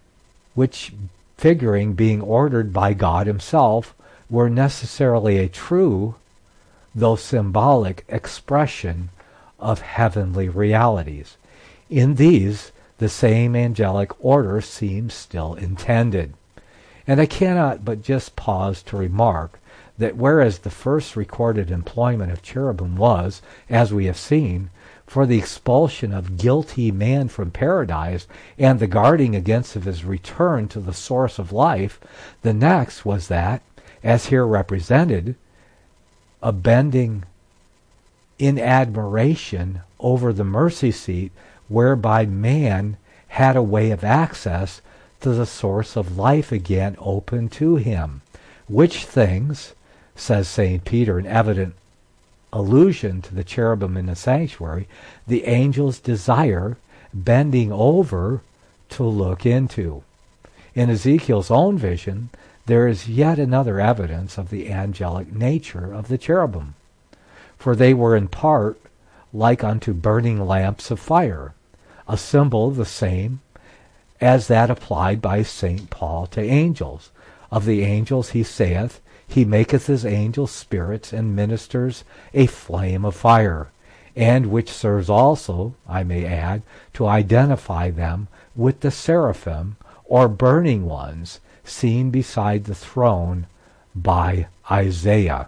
which figuring being ordered by God himself, were necessarily a true, though symbolic, expression of heavenly realities. In these, the same angelic order seems still intended. And I cannot but just pause to remark that whereas the first recorded employment of cherubim was, as we have seen, for the expulsion of guilty man from paradise and the guarding against of his return to the source of life, the next was that, as here represented, a bending in admiration over the mercy seat whereby man had a way of access to the source of life again open to him, which things, says Saint Peter, in evident allusion to the cherubim in the sanctuary, the angels desire, bending over, to look into. In Ezekiel's own vision, there is yet another evidence of the angelic nature of the cherubim, for they were in part like unto burning lamps of fire, a symbol the same as that applied by Saint Paul to angels. Of the angels he saith, he maketh his angels spirits and ministers a flame of fire, and which serves also, I may add, to identify them with the seraphim, or burning ones, seen beside the throne by Isaiah.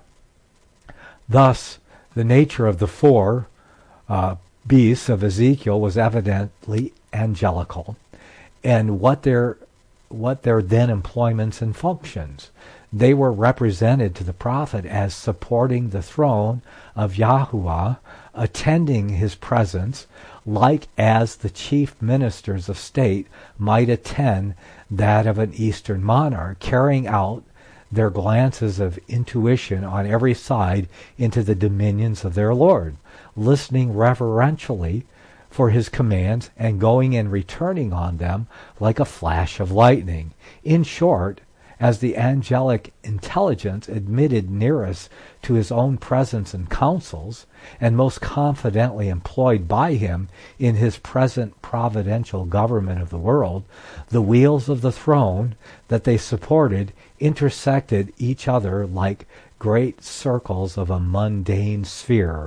Thus, the nature of the four uh, beasts of Ezekiel was evidently angelical, and what their what their then employments and functions. They were represented to the prophet as supporting the throne of Yahuwah, attending his presence, like as the chief ministers of state might attend that of an Eastern monarch, carrying out their glances of intuition on every side into the dominions of their Lord, listening reverentially for his commands and going and returning on them like a flash of lightning. In short, as the angelic intelligence admitted nearest to his own presence and counsels, and most confidently employed by him in his present providential government of the world, the wheels of the throne that they supported intersected each other like great circles of a mundane sphere.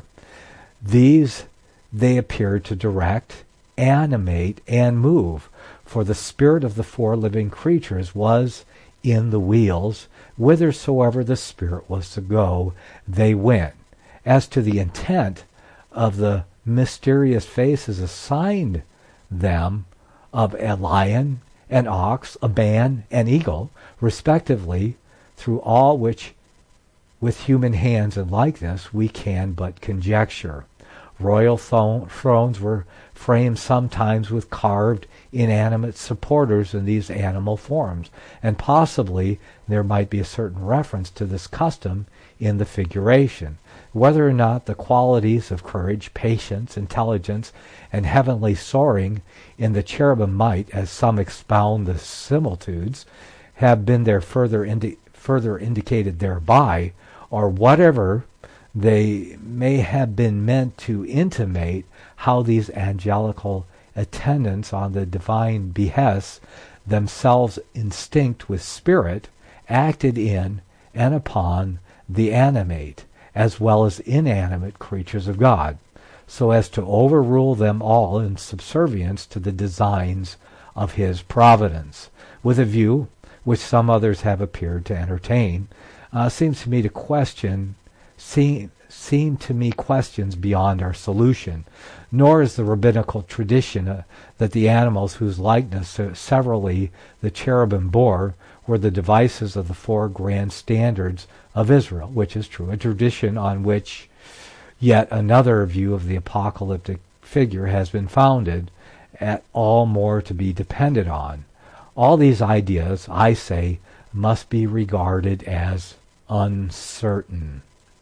These they appeared to direct, animate, and move, for the spirit of the four living creatures was in the wheels. Whithersoever the spirit was to go, they went. As to the intent of the mysterious faces assigned them of a lion, an ox, a man, an eagle, respectively, through all which with human hands and likeness we can but conjecture. Royal th- thrones were framed sometimes with carved inanimate supporters in these animal forms, and possibly there might be a certain reference to this custom in the figuration. Whether or not the qualities of courage, patience, intelligence, and heavenly soaring in the cherubim might, as some expound the similitudes, have been there further, indi- further indicated thereby, or whatever they may have been meant to intimate, how these angelical attendants on the divine behests, themselves instinct with spirit, acted in and upon the animate as well as inanimate creatures of God, so as to overrule them all in subservience to the designs of his providence, with a view which some others have appeared to entertain, uh, seems to me to question, seem, seem to me questions beyond our solution. Nor is the rabbinical tradition uh, that the animals whose likeness uh, severally the cherubim bore were the devices of the four grand standards of Israel, which is true, a tradition on which yet another view of the apocalyptic figure has been founded, at all more to be depended on. All these ideas, I say, must be regarded as uncertain.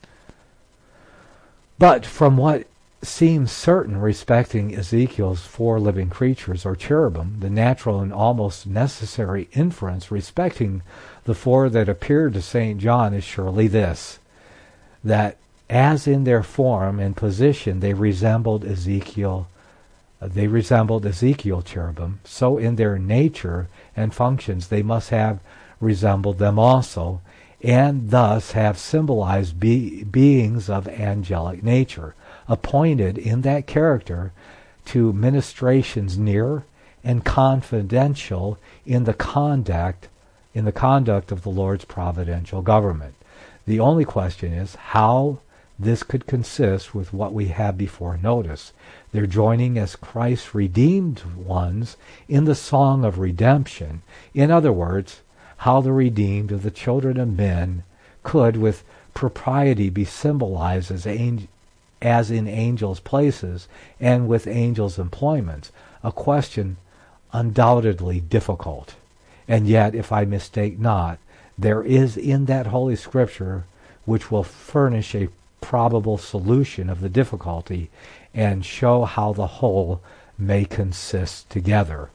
But from what seems certain respecting Ezekiel's four living creatures or cherubim, the natural and almost necessary inference respecting the four that appeared to Saint John is surely this, that as in their form and position they resembled Ezekiel, they resembled Ezekiel cherubim, so in their nature and functions they must have resembled them also, and thus have symbolized be- beings of angelic nature, appointed in that character to ministrations near and confidential in the conduct in the conduct of the Lord's providential government. The only question is how this could consist with what we have before noticed, their joining as Christ's redeemed ones in the song of redemption. In other words, how the redeemed of the children of men could with propriety be symbolized as angels, as in angels' places and with angels' employments, a question undoubtedly difficult. And yet, if I mistake not, there is in that Holy Scripture which will furnish a probable solution of the difficulty and show how the whole may consist together.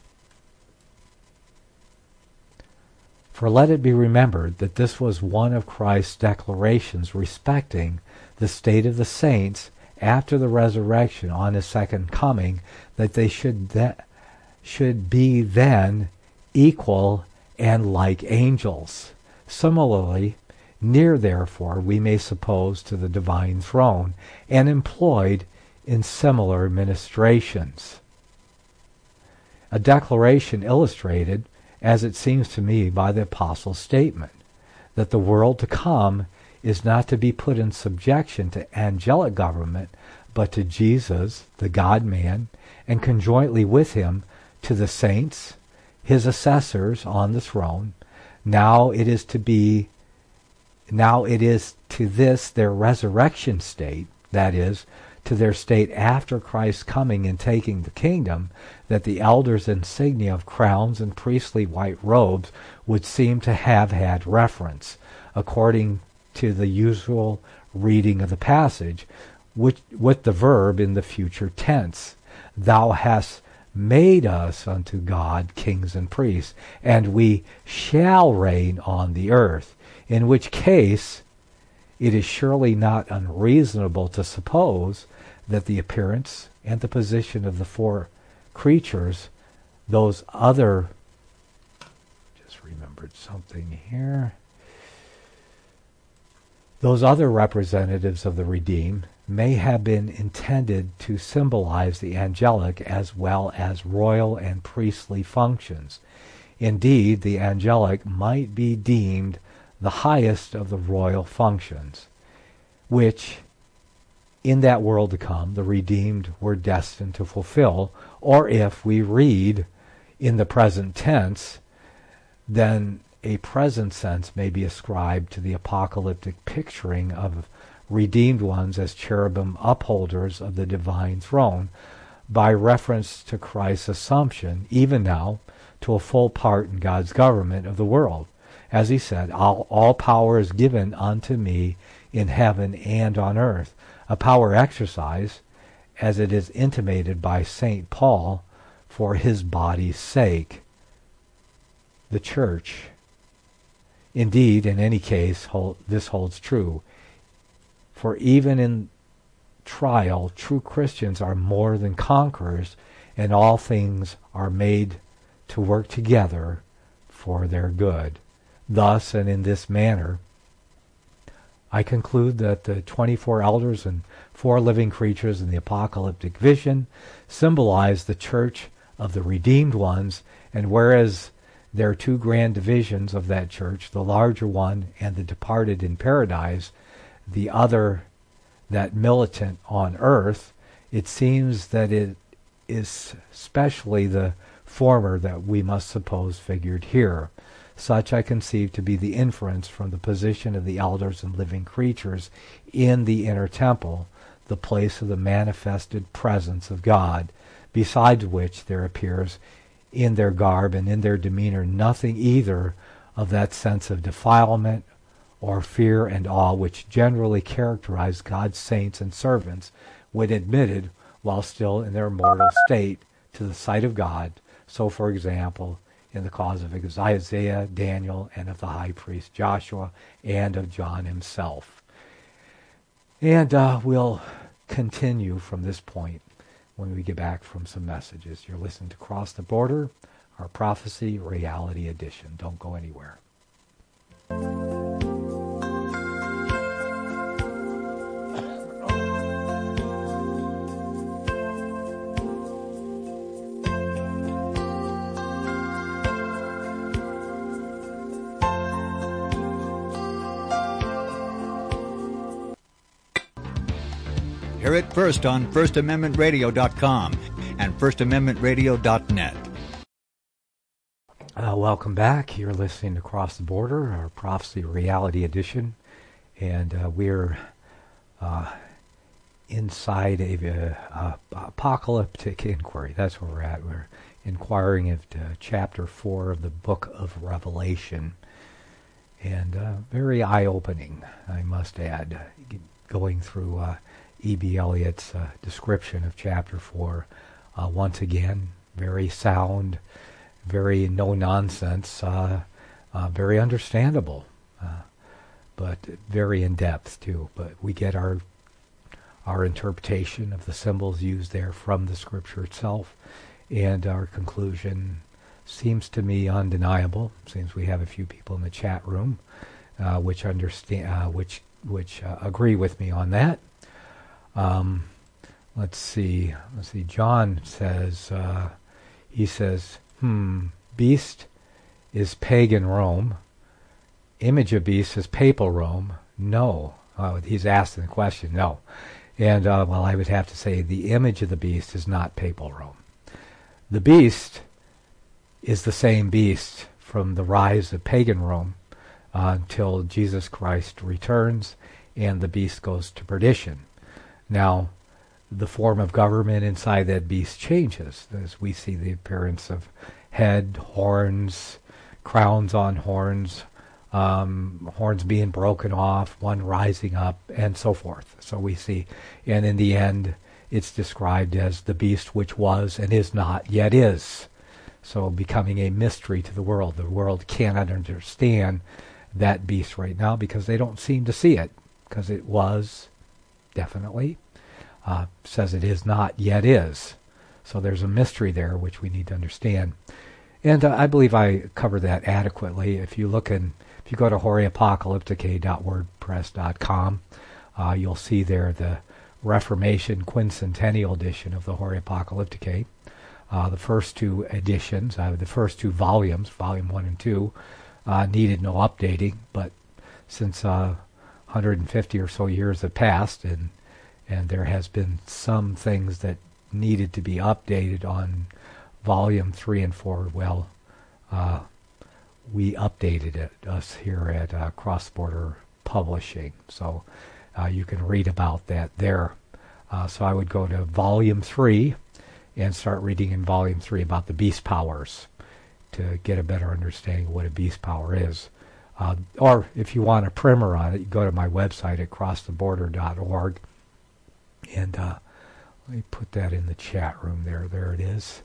For let it be remembered that this was one of Christ's declarations respecting the state of the saints after the resurrection on his second coming, that they should th- should be then equal and like angels. Similarly, near therefore we may suppose to the divine throne, and employed in similar ministrations. A declaration illustrated, as it seems to me, by the apostle's statement, that the world to come is not to be put in subjection to angelic government, but to Jesus, the God-man, and conjointly with him to the saints, his assessors on the throne. Now it is to be, now it is to this their resurrection state, that is, to their state after Christ's coming and taking the kingdom, that the elders' insignia of crowns and priestly white robes would seem to have had reference, according to the usual reading of the passage, which, with the verb in the future tense. Thou hast made us unto God kings and priests, and we shall reign on the earth. In which case, it is surely not unreasonable to suppose that the appearance and the position of the four creatures, those other, just remembered something here, those other representatives of the redeemed may have been intended to symbolize the angelic as well as royal and priestly functions. Indeed, the angelic might be deemed the highest of the royal functions, which in that world to come the redeemed were destined to fulfill. Or if we read in the present tense, then a present sense may be ascribed to the apocalyptic picturing of redeemed ones as cherubim upholders of the divine throne, by reference to Christ's assumption, even now, to a full part in God's government of the world. As he said, all, all power is given unto me in heaven and on earth, a power exercised, as it is intimated by Saint Paul, for his body's sake, the church. Indeed, in any case, hold, this holds true. For even in trial, true Christians are more than conquerors, and all things are made to work together for their good. Thus, and in this manner, I conclude that the twenty-four elders and four living creatures in the apocalyptic vision symbolize the church of the redeemed ones, and whereas there are two grand divisions of that church, the larger one and the departed in paradise, the other that militant on earth, it seems that it is especially the former that we must suppose figured here. Such I conceive to be the inference from the position of the elders and living creatures in the inner temple, the place of the manifested presence of God, besides which there appears in their garb and in their demeanor nothing either of that sense of defilement or fear and awe which generally characterize God's saints and servants when admitted while still in their mortal state to the sight of God. So, for example, in the cause of Isaiah, Daniel, and of the high priest Joshua, and of John himself. And uh, we'll continue from this point when we get back from some messages. You're listening to Cross the Border, our Prophecy Reality Edition. Don't go anywhere. Hear it first on First Amendment Radio dot com and First Amendment Radio dot net. Uh, welcome back. You're listening to Cross the Border, our Prophecy Reality Edition, and uh, we're uh, inside a, a, a apocalyptic inquiry. That's where we're at. We're inquiring into chapter four of the book of Revelation, and uh, very eye-opening, I must add, going through Uh, E B. Elliott's uh, description of chapter four. Uh, once again, very sound, very no-nonsense, uh, uh, very understandable, uh, but very in-depth too. But we get our our interpretation of the symbols used there from the scripture itself, and our conclusion seems to me undeniable. Seems we have a few people in the chat room uh, which understand, uh, which which uh, agree with me on that. Um, let's see. Let's see. John says, uh, he says, hmm, beast is pagan Rome. Image of beast is papal Rome. No. Uh, he's asking the question. No. And, uh, well, I would have to say the image of the beast is not papal Rome. The beast is the same beast from the rise of pagan Rome uh, until Jesus Christ returns and the beast goes to perdition. Now, the form of government inside that beast changes as we see the appearance of head, horns, crowns on horns, um, horns being broken off, one rising up, and so forth. So we see, and in the end, it's described as the beast which was and is not yet is. So becoming a mystery to the world. The world cannot understand that beast right now because they don't seem to see it, because it was, definitely, uh, says it is not yet is. So there's a mystery there which we need to understand. And uh, I believe I covered that adequately. If you look in, if you go to horeapocalypticae dot wordpress dot com, uh, you'll see there the Reformation Quincentennial edition of the Horea Apocalypticae. Uh, the first two editions, uh, the first two volumes, volume one and two, uh, needed no updating, but since uh, one hundred fifty or so years have passed, and and there has been some things that needed to be updated on volume three and four, well, uh, we updated it, us here at uh, Cross Border Publishing, so uh, you can read about that there. Uh, so I would go to volume three, and start reading in volume three about the beast powers to get a better understanding of what a beast power is. Uh, or if you want a primer on it, you go to my website at cross the border dot org. And uh, let me put that in the chat room there. There it is.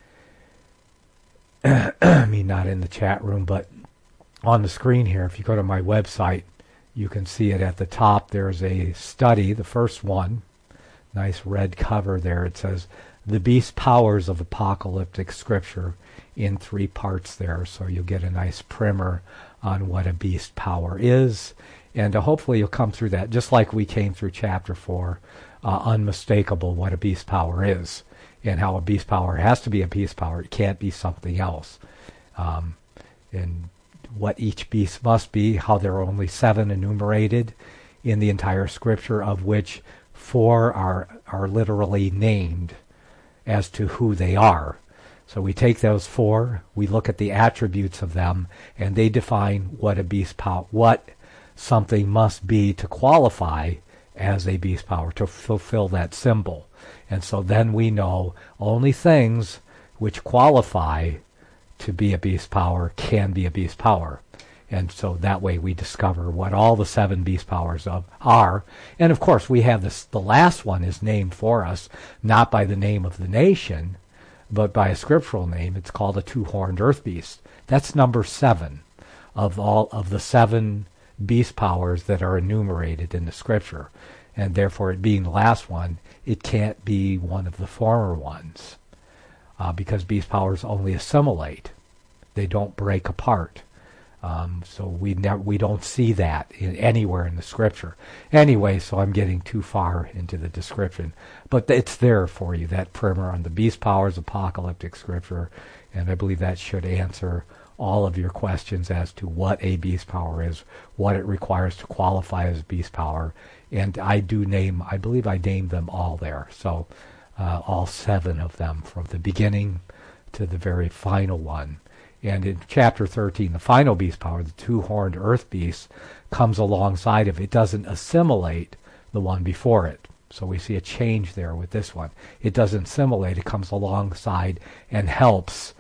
I mean, not in the chat room, but on the screen here. If you go to my website, you can see it at the top. There's a study, the first one. Nice red cover there. It says, The Beast Powers of Apocalyptic Scripture, in three parts there, so you'll get a nice primer on what a beast power is, and uh, hopefully you'll come through that, just like we came through chapter four, uh, unmistakable what a beast power is, and how a beast power has to be a beast power. It can't be something else. Um, and what each beast must be, how there are only seven enumerated in the entire Scripture, of which four are are literally named as to who they are. So we take those four, we look at the attributes of them, and they define what a beast power, what something must be to qualify as a beast power, to fulfill that symbol. And so then we know only things which qualify to be a beast power can be a beast power. And so that way we discover what all the seven beast powers of are. And of course we have this, the last one is named for us, not by the name of the nation, but by a scriptural name. It's called a two-horned earth beast. That's number seven of all of the seven beast powers that are enumerated in the Scripture. And therefore, it being the last one, it can't be one of the former ones, uh, because beast powers only assimilate. They don't break apart. Um, so we never, we don't see that in, anywhere in the Scripture. Anyway, so I'm getting too far into the description. But it's there for you, that primer on the beast powers, apocalyptic Scripture, and I believe that should answer all of your questions as to what a beast power is, what it requires to qualify as a beast power. And I do name, I believe I named them all there. So uh, all seven of them, from the beginning to the very final one. And in chapter thirteen, the final beast power, the two-horned earth beast, comes alongside of it. It doesn't assimilate the one before it. So we see a change there with this one. It doesn't assimilate. It comes alongside and helps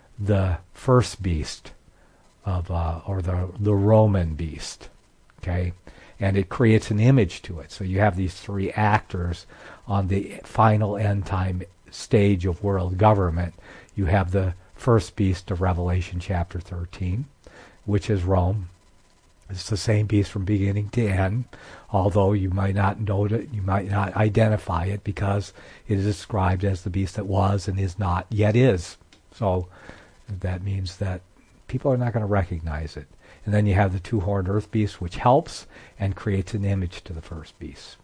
the first beast, of, uh, or the, the Roman beast. Okay? And it creates an image to it. So you have these three actors on the final end-time stage of world government. You have the first beast of Revelation chapter thirteen, which is Rome. It's the same beast from beginning to end, although you might not note it, you might not identify it, because it is described as the beast that was and is not yet is. So that means that people are not going to recognize it. And then you have the two-horned earth beast, which helps and creates an image to the first beast.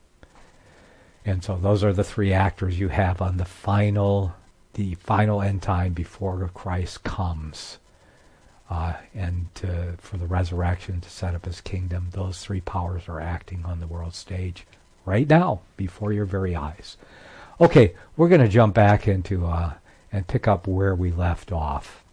And so those are the three actors you have on the final the final end time before Christ comes, uh, and to, for the resurrection to set up his kingdom. Those three powers are acting on the world stage right now before your very eyes. Okay, we're going to jump back into uh, and pick up where we left off.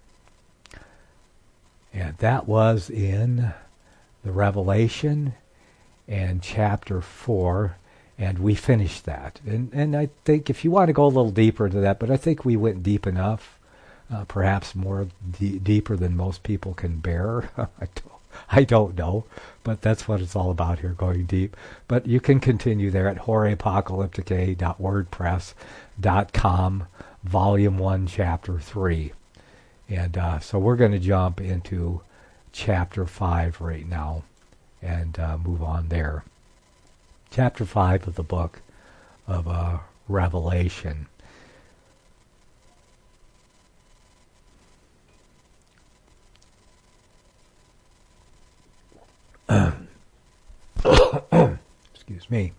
And that was in the Revelation and chapter four. And we finished that. And and I think if you want to go a little deeper into that, but I think we went deep enough, uh, perhaps more d- deeper than most people can bear. I, don't, I don't know, but that's what it's all about here, going deep. But you can continue there at horeapocalyptica dot wordpress dot com, Volume one, Chapter three. And uh, so we're going to jump into Chapter five right now and uh, move on there. Chapter five of the book of uh, Revelation. Excuse me.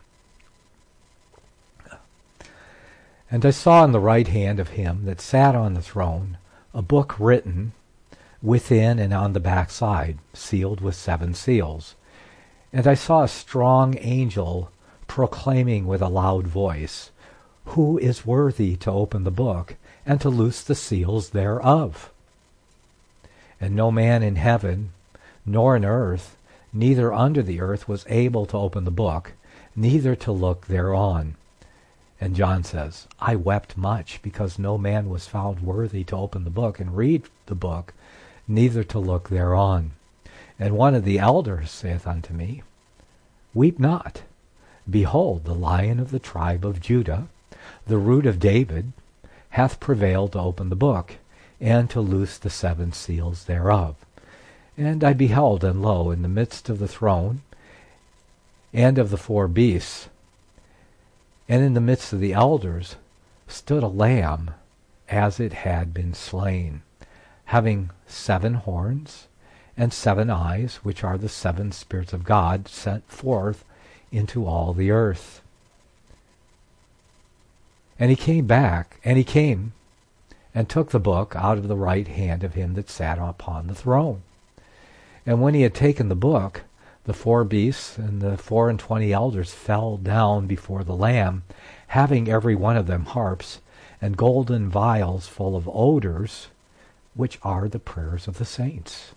And I saw in the right hand of him that sat on the throne a book written within and on the backside, sealed with seven seals. And I saw a strong angel proclaiming with a loud voice, Who is worthy to open the book and to loose the seals thereof? And no man in heaven, nor in earth, neither under the earth was able to open the book, neither to look thereon. And John says, I wept much, because no man was found worthy to open the book and read the book, neither to look thereon. And one of the elders saith unto me, Weep not. Behold, the Lion of the tribe of Judah, the root of David, hath prevailed to open the book, and to loose the seven seals thereof. And I beheld, and lo, in the midst of the throne, and of the four beasts, and in the midst of the elders, stood a lamb, as it had been slain, having seven horns, and seven eyes, which are the seven spirits of God, sent forth into all the earth. And he came back, and he came, and took the book out of the right hand of him that sat upon the throne. And when he had taken the book, the four beasts and the four and twenty elders fell down before the Lamb, having every one of them harps and golden vials full of odors, which are the prayers of the saints.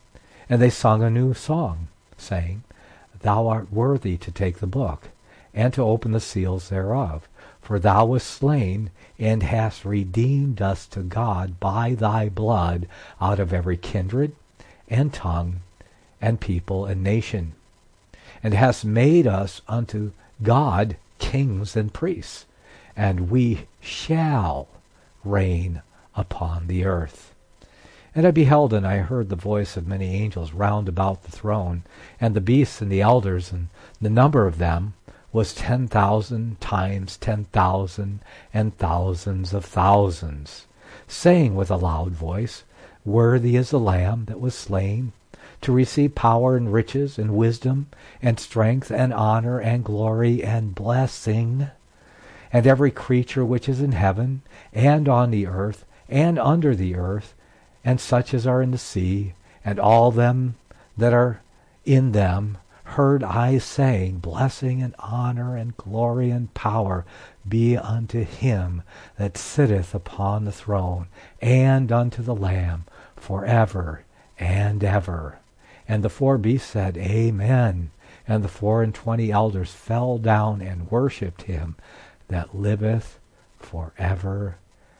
And they sung a new song, saying, Thou art worthy to take the book, and to open the seals thereof. For thou wast slain, and hast redeemed us to God by thy blood out of every kindred, and tongue, and people, and nation, and hast made us unto God kings and priests, and we shall reign upon the earth. And I beheld, and I heard the voice of many angels round about the throne, and the beasts and the elders, and the number of them was ten thousand times ten thousand and thousands of thousands, saying with a loud voice, Worthy is the Lamb that was slain, to receive power and riches and wisdom and strength and honor and glory and blessing. And every creature which is in heaven and on the earth and under the earth, and such as are in the sea, and all them that are in them, heard I saying, Blessing and honor and glory and power be unto him that sitteth upon the throne, and unto the Lamb, forever and ever. And the four beasts said, Amen. And the four and twenty elders fell down and worshipped him that liveth forever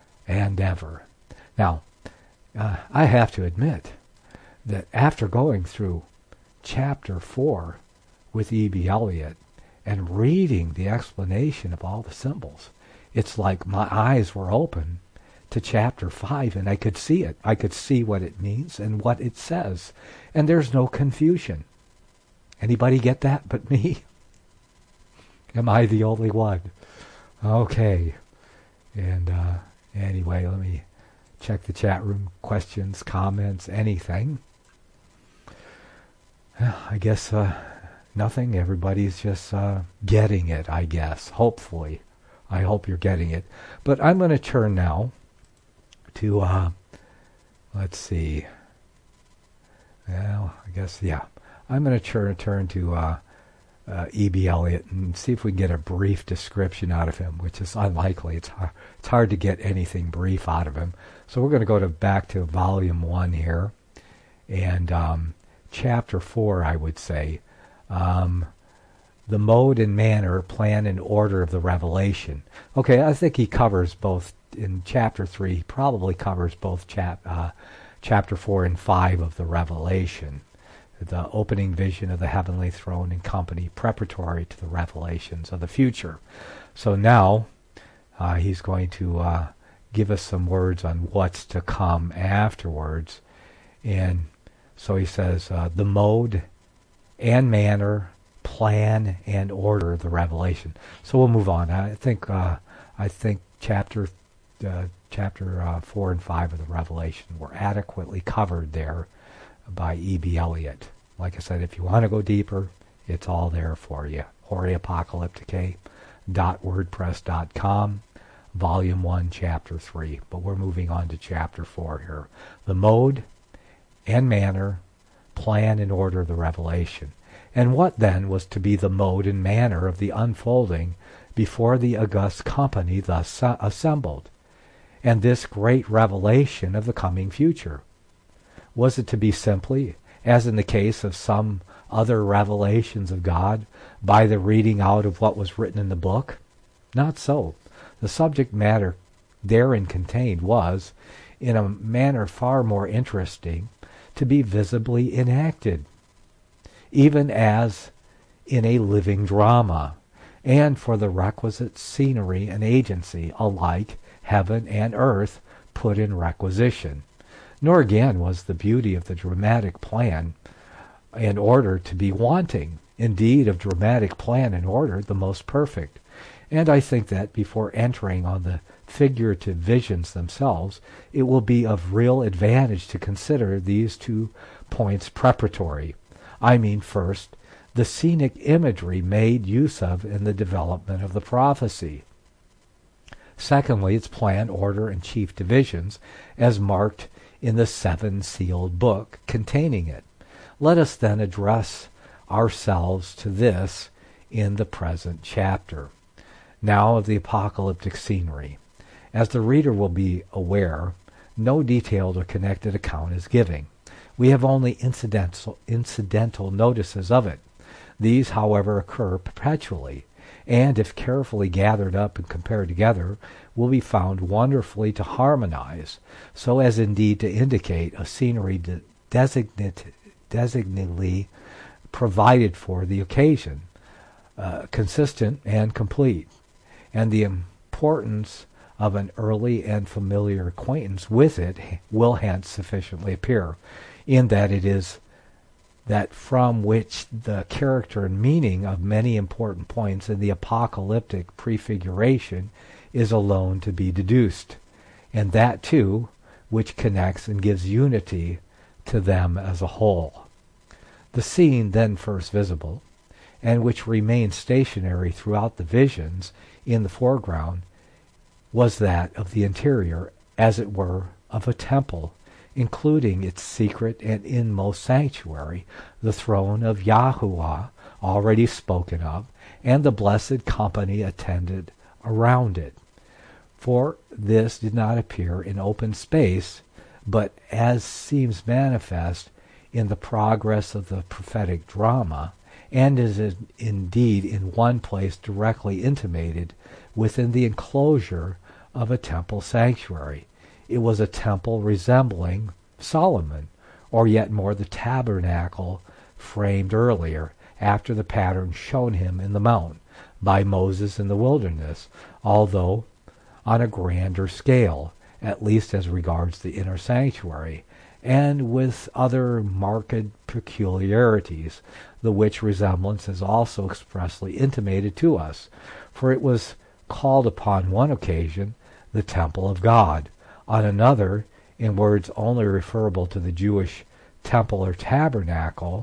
and ever. Now, uh, I have to admit that after going through chapter four with E B. Elliott and reading the explanation of all the symbols, it's like my eyes were open to chapter five, and I could see it. I could see what it means and what it says. And there's no confusion. Anybody get that but me? Am I the only one? Okay. And uh, anyway, let me check the chat room. Questions, comments, anything. I guess uh, nothing. Everybody's just uh, getting it, I guess. Hopefully. I hope you're getting it. But I'm going to turn now to, uh, let's see. Well, I guess, yeah. I'm going to turn, turn to uh, uh, E B. Elliott and see if we can get a brief description out of him, which is unlikely. It's hard, it's hard to get anything brief out of him. So we're going to go to back to volume one here. And um, chapter four, I would say. Um, the mode and manner, plan and order of the revelation. Okay, I think he covers both in chapter three. He probably covers both chap, uh, chapter four and five of the Revelation. the opening vision of the heavenly throne and company preparatory to the revelations of the future. So now uh, he's going to uh, give us some words on what's to come afterwards. And so he says, uh, the mode and manner, plan and order of the revelation. So we'll move on. I think uh, I think chapter uh, chapter uh, four and five of the Revelation were adequately covered there by E B Elliott. Like I said, if you want to go deeper, it's all there for you. Hori Apocalypticae dot wordpress dot com, Volume one, Chapter three. But we're moving on to Chapter four here. The mode and manner, plan and order of the revelation. And what then was to be the mode and manner of the unfolding before the august company thus assembled, and this great revelation of the coming future? Was it to be simply, as in the case of some other revelations of God, by the reading out of what was written in the book? Not so. The subject matter therein contained was, in a manner far more interesting, to be visibly enacted, even as in a living drama, and for the requisite scenery and agency, alike heaven and earth put in requisition. Nor again was the beauty of the dramatic plan and order to be wanting, indeed of dramatic plan and order the most perfect. And I think that before entering on the figurative visions themselves, it will be of real advantage to consider these two points preparatory. I mean, first, the scenic imagery made use of in the development of the prophecy. Secondly, its plan, order, and chief divisions, as marked in the seven-sealed book containing it. Let us then address ourselves to this in the present chapter. Now of the apocalyptic scenery. As the reader will be aware, no detailed or connected account is given. We have only incidental, incidental notices of it. These, however, occur perpetually, and if carefully gathered up and compared together, will be found wonderfully to harmonize, so as indeed to indicate a scenery de- designate, designately provided for the occasion, uh, consistent and complete, and the importance of an early and familiar acquaintance with it will hence sufficiently appear, in that it is that from which the character and meaning of many important points in the apocalyptic prefiguration is alone to be deduced, and that too which connects and gives unity to them as a whole. The scene then first visible, and which remained stationary throughout the visions in the foreground, was that of the interior, as it were, of a temple, including its secret and inmost sanctuary, the throne of Yahuwah, already spoken of, and the blessed company attended around it. For this did not appear in open space, but as seems manifest in the progress of the prophetic drama, and is indeed in one place directly intimated within the enclosure of a temple sanctuary. It was a temple resembling Solomon, or yet more the tabernacle framed earlier, after the pattern shown him in the mount by Moses in the wilderness, although on a grander scale, at least as regards the inner sanctuary, and with other marked peculiarities, the which resemblance is also expressly intimated to us, for it was called upon one occasion the temple of God, on another, in words only referable to the Jewish temple or tabernacle,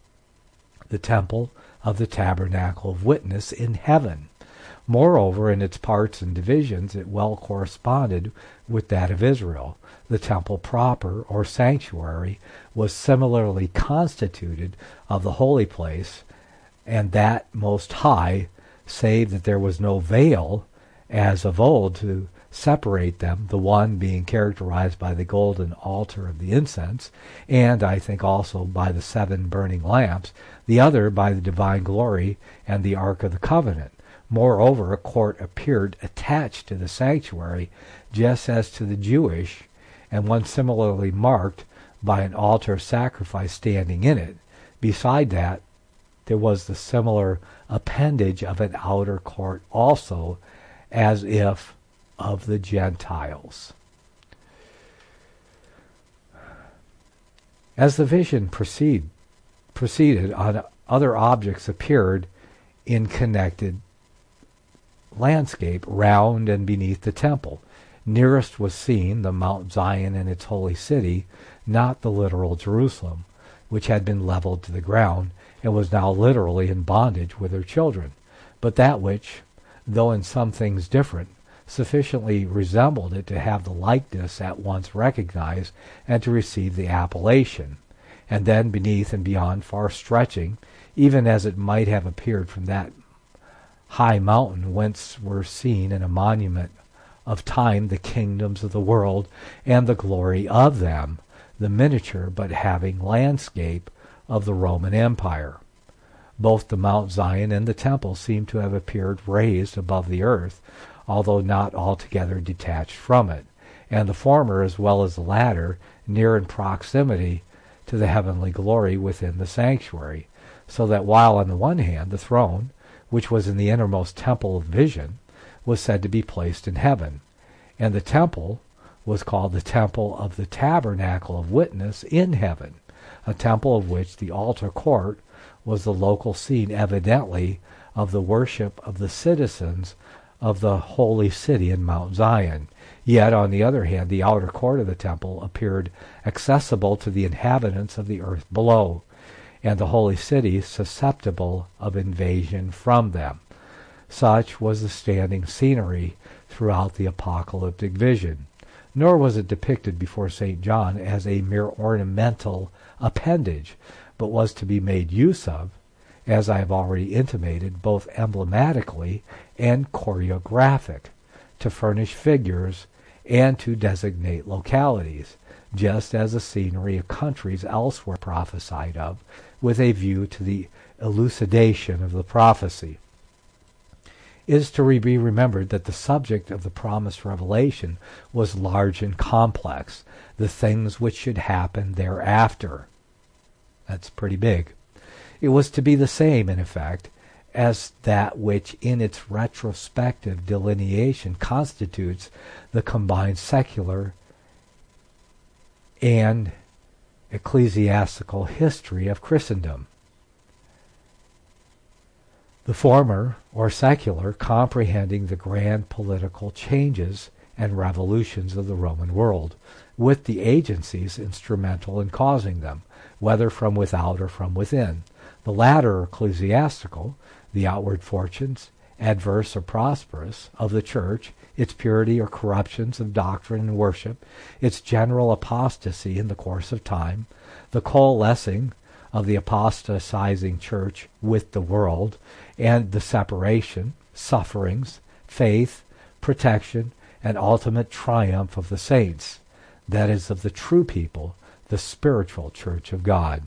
the temple of the tabernacle of witness in heaven. Moreover, in its parts and divisions, it well corresponded with that of Israel. The temple proper, or sanctuary, was similarly constituted of the holy place, and that most high, save that there was no veil, as of old, to separate them, the one being characterized by the golden altar of the incense, and I think also by the seven burning lamps, the other by the divine glory and the Ark of the Covenant. Moreover, a court appeared attached to the sanctuary, just as to the Jewish, and one similarly marked by an altar of sacrifice standing in it, Beside that, there was the similar appendage of an outer court also, as if of the Gentiles. As the vision proceed, proceeded, on other objects appeared in connected landscape round and beneath the temple. Nearest was seen the Mount Zion and its holy city, not the literal Jerusalem, which had been leveled to the ground and was now literally in bondage with her children, but that which, though in some things different, sufficiently resembled it to have the likeness at once recognized and to receive the appellation. And then beneath and beyond, far stretching, even as it might have appeared from that high mountain whence were seen in a monument of time the kingdoms of the world and the glory of them, the miniature but having landscape of the Roman Empire. Both the Mount Zion and the temple seem to have appeared raised above the earth, although not altogether detached from it, and the former as well as the latter near in proximity to the heavenly glory within the sanctuary, so that while on the one hand the throne, which was in the innermost temple of vision, was said to be placed in heaven, and the temple was called the temple of the tabernacle of witness in heaven, a temple of which the altar court was the local scene evidently of the worship of the citizens of the holy city in Mount Zion. Yet, on the other hand, the outer court of the temple appeared accessible to the inhabitants of the earth below, and the holy city susceptible of invasion from them. Such was the standing scenery throughout the apocalyptic vision. Nor was it depicted before Saint John as a mere ornamental appendage, but was to be made use of, as I have already intimated, both emblematically and choreographic, to furnish figures and to designate localities, just as the scenery of countries elsewhere prophesied of, with a view to the elucidation of the prophecy. It is to be remembered that the subject of the promised revelation was large and complex, the things which should happen thereafter. That's pretty big. It was to be the same, in effect, as that which in its retrospective delineation constitutes the combined secular and ecclesiastical history of Christendom. The former, or secular, comprehending the grand political changes and revolutions of the Roman world, with the agencies instrumental in causing them, whether from without or from within. The latter, ecclesiastical, the outward fortunes, adverse or prosperous, of the church, its purity or corruptions of doctrine and worship, its general apostasy in the course of time, the coalescing of the apostatizing church with the world, and the separation, sufferings, faith, protection, and ultimate triumph of the saints, that is, of the true people, the spiritual church of God.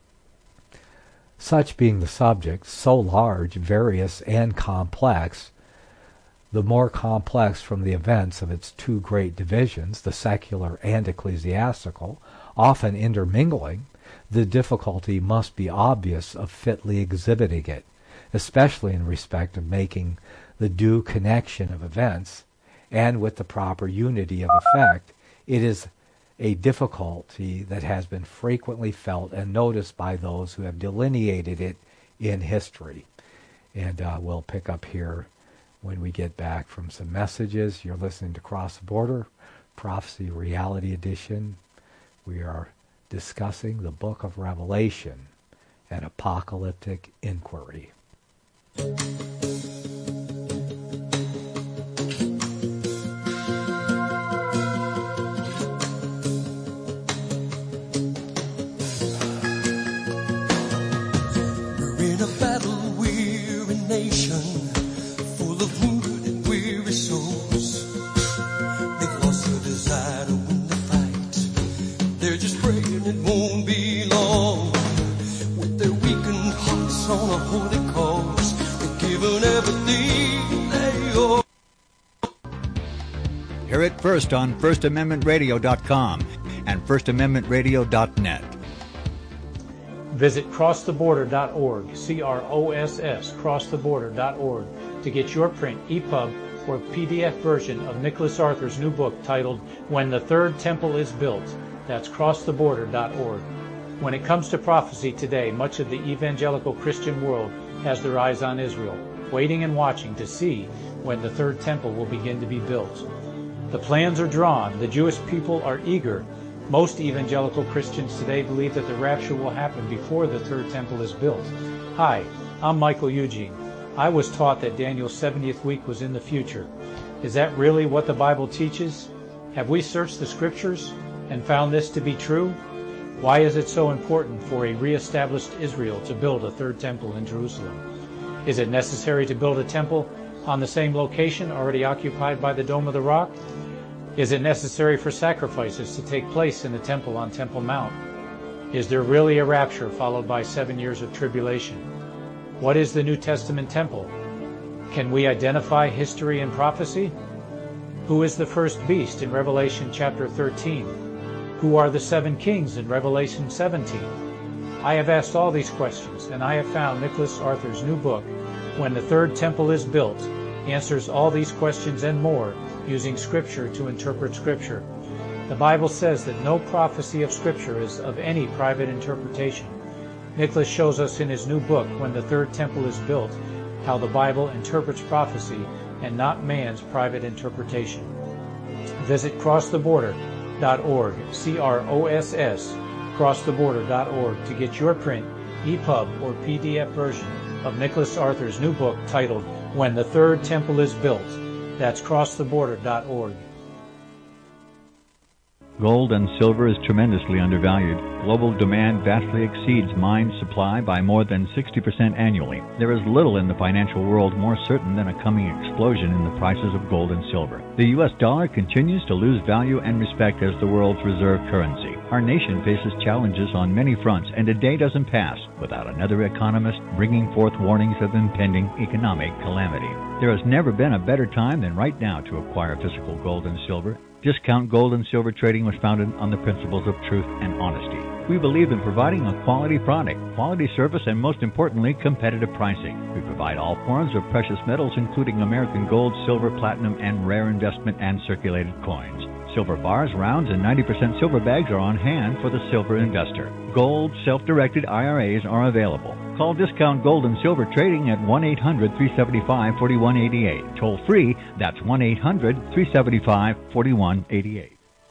Such being the subject, so large, various, and complex, the more complex from the events of its two great divisions, the secular and ecclesiastical, often intermingling, the difficulty must be obvious of fitly exhibiting it, especially in respect of making the due connection of events, and with the proper unity of effect. It is a difficulty that has been frequently felt and noticed by those who have delineated it in history. And uh, we'll pick up here when we get back from some messages. You're listening to Cross the Border, Prophecy Reality Edition. We are discussing the book of Revelation, an apocalyptic inquiry. Hear it first on First Amendment Radio dot com and First Amendment Radio dot net. Visit cross the border dot org, C R O S S, cross the border dot org, to get your print, E P U B, or P D F version of Nicholas Arthur's new book titled When the Third Temple is Built. That's cross the border dot org. When it comes to prophecy today, much of the evangelical Christian world has their eyes on Israel, waiting and watching to see when the third temple will begin to be built. The plans are drawn. The Jewish people are eager. Most evangelical Christians today believe that the rapture will happen before the third temple is built. Hi, I'm Michael Eugene. I was taught that Daniel's seventieth week was in the future. Is that really what the Bible teaches? Have we searched the Scriptures and found this to be true? Why is it so important for a re-established Israel to build a third temple in Jerusalem? Is it necessary to build a temple on the same location already occupied by the Dome of the Rock? Is it necessary for sacrifices to take place in the temple on Temple Mount? Is there really a rapture followed by seven years of tribulation? What is the New Testament temple? Can we identify history and prophecy? Who is the first beast in Revelation chapter thirteen? Who are the seven kings in Revelation seventeen? I have asked all these questions, and I have found Nicholas Arthur's new book, When the Third Temple is Built, answers all these questions and more using Scripture to interpret Scripture. The Bible says that no prophecy of Scripture is of any private interpretation. Nicholas shows us in his new book, When the Third Temple is Built, how the Bible interprets prophecy and not man's private interpretation. Visit cross the border dot org, C R O S S, cross the border dot org, to get your print, E P U B, or P D F version of Nicholas Arthur's new book titled When the Third Temple is Built. That's cross the border dot org. Gold and silver is tremendously undervalued. Global demand vastly exceeds mine supply by more than sixty percent annually. There is little in the financial world more certain than a coming explosion in the prices of gold and silver. The U S dollar continues to lose value and respect as the world's reserve currency. Our nation faces challenges on many fronts, and a day doesn't pass without another economist bringing forth warnings of impending economic calamity. There has never been a better time than right now to acquire physical gold and silver. Discount Gold and Silver Trading was founded on the principles of truth and honesty. We believe in providing a quality product, quality service, and most importantly, competitive pricing. We provide all forms of precious metals, including American gold, silver, platinum, and rare investment and circulated coins. Silver bars, rounds, and ninety percent silver bags are on hand for the silver investor. Gold self-directed I R As are available. Call Discount Gold and Silver Trading at one eight hundred, three seven five, four one eight eight. Toll free, that's one eight hundred, three seven five, four one eight eight.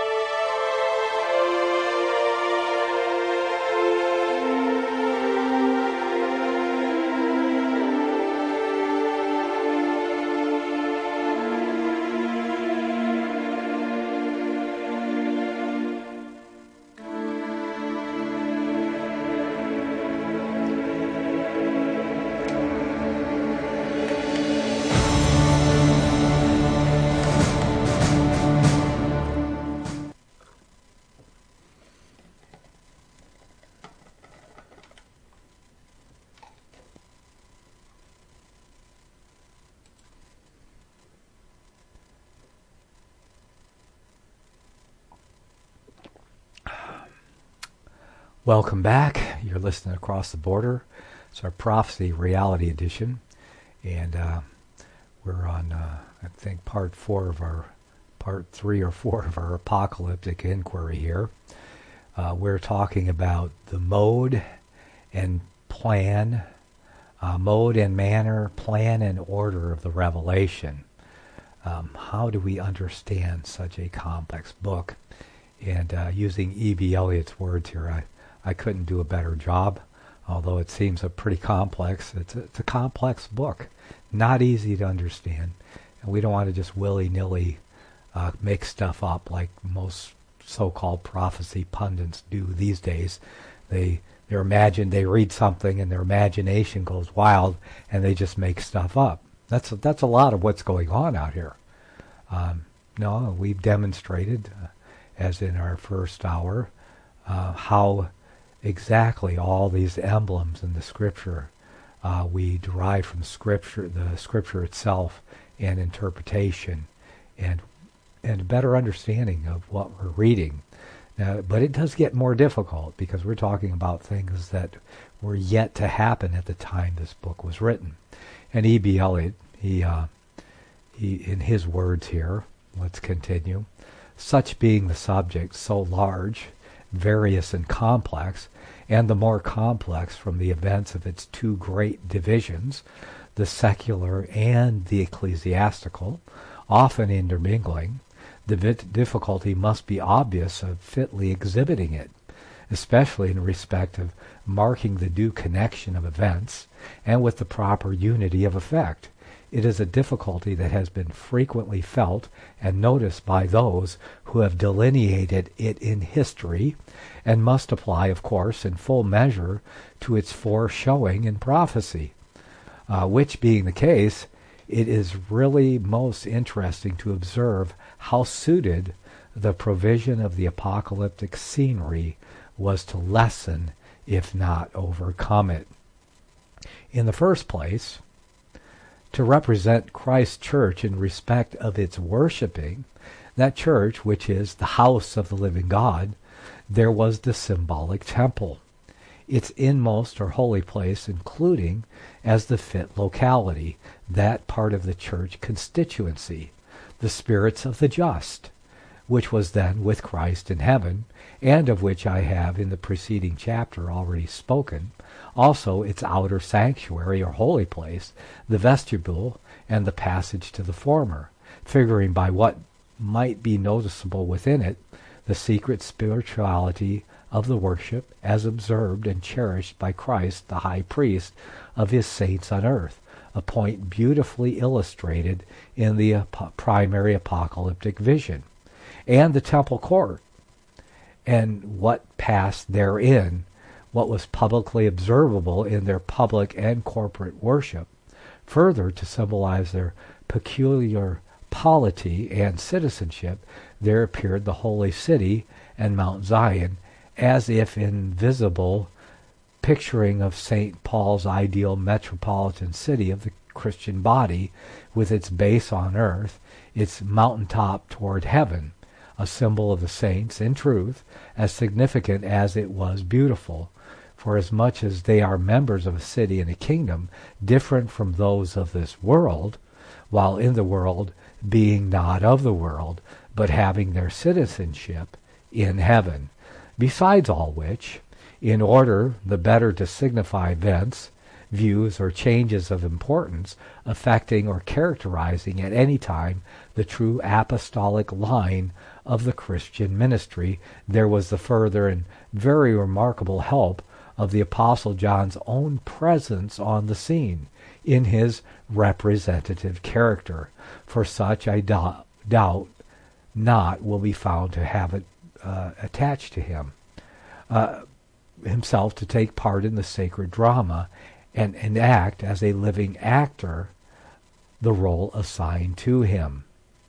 Welcome back. You're listening Across the Border. It's our Prophecy Reality Edition. And uh, we're on, uh, I think, part four of our, part three or four of our apocalyptic inquiry here. Uh, we're talking about the mode and plan, uh, mode and manner, plan and order of the revelation. Um, how do we understand such a complex book? And uh, using E B. Elliott's words here, I I couldn't do a better job, although it seems a pretty complex. It's a, it's a complex book, not easy to understand. And we don't want to just willy-nilly uh, make stuff up like most so-called prophecy pundits do these days. They they imagine they read something and their imagination goes wild, and they just make stuff up. That's a, that's a lot of what's going on out here. Um, no, we've demonstrated, uh, as in our first hour, uh, how exactly all these emblems in the Scripture uh, we derive from Scripture, the Scripture itself, and interpretation, and and a better understanding of what we're reading. Now, but it does get more difficult because we're talking about things that were yet to happen at the time this book was written. And E B Elliott, he, uh, he, in his words here, let's continue, such being the subject so large, various and complex, and the more complex from the events of its two great divisions, the secular and the ecclesiastical, often intermingling, the difficulty must be obvious of fitly exhibiting it, especially in respect of marking the due connection of events and with the proper unity of effect. It is a difficulty that has been frequently felt and noticed by those who have delineated it in history, and must apply, of course, in full measure to its foreshowing in prophecy, uh, which being the case, it is really most interesting to observe how suited the provision of the apocalyptic scenery was to lessen, if not overcome it. In the first place, to represent Christ's church in respect of its worshiping, that church which is the house of the living God, there was the symbolic temple, its inmost or holy place, including as the fit locality, that part of the church constituency, the spirits of the just, which was then with Christ in heaven, and of which I have in the preceding chapter already spoken, also its outer sanctuary or holy place, the vestibule, and the passage to the former, figuring by what might be noticeable within it the secret spirituality of the worship as observed and cherished by Christ the high priest of his saints on earth, a point beautifully illustrated in the ap- primary apocalyptic vision, and the temple court, and what passed therein, what was publicly observable in their public and corporate worship. Further, to symbolize their peculiar polity and citizenship, there appeared the holy city and Mount Zion, as if in visible picturing of Saint Paul's ideal metropolitan city of the Christian body, with its base on earth, its mountaintop toward heaven, a symbol of the saints, in truth, as significant as it was beautiful, for as much as they are members of a city and a kingdom different from those of this world, while in the world, being not of the world, but having their citizenship in heaven. Besides all which, in order the better to signify events, views, or changes of importance affecting or characterizing at any time the true apostolic line of the Christian ministry, there was the further and very remarkable help of the Apostle John's own presence on the scene in his representative character, for such I do- doubt not will be found to have it uh, attached to him, uh, himself to take part in the sacred drama and enact as a living actor the role assigned to him.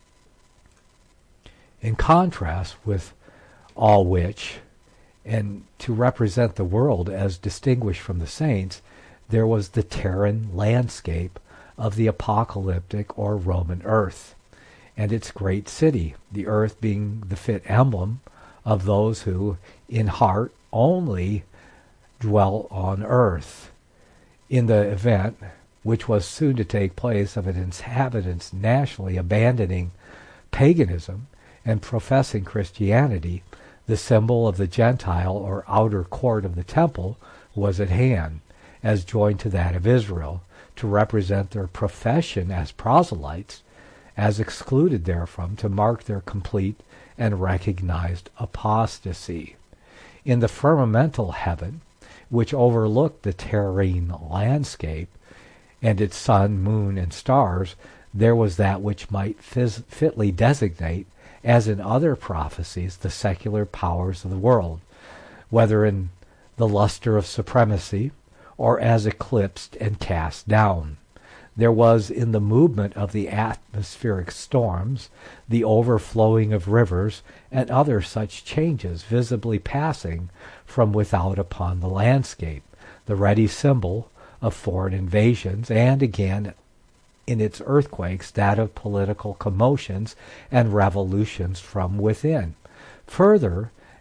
In contrast with all which, and to represent the world as distinguished from the saints, there was the Terran landscape of the apocalyptic or Roman earth, and its great city, the earth being the fit emblem of those who, in heart only, dwell on earth. In the event, which was soon to take place, of its inhabitants nationally abandoning paganism and professing Christianity, the symbol of the Gentile or outer court of the temple was at hand, as joined to that of Israel, to represent their profession as proselytes, as excluded therefrom to mark their complete and recognized apostasy. In the firmamental heaven, which overlooked the terrene landscape, and its sun, moon, and stars, there was that which might phys- fitly designate, as in other prophecies, the secular powers of the world, whether in the luster of supremacy, or as eclipsed and cast down. There was in the movement of the atmospheric storms, the overflowing of rivers, and other such changes visibly passing from without upon the landscape, the ready symbol of foreign invasions, and again in its earthquakes that of political commotions and revolutions from within. Further,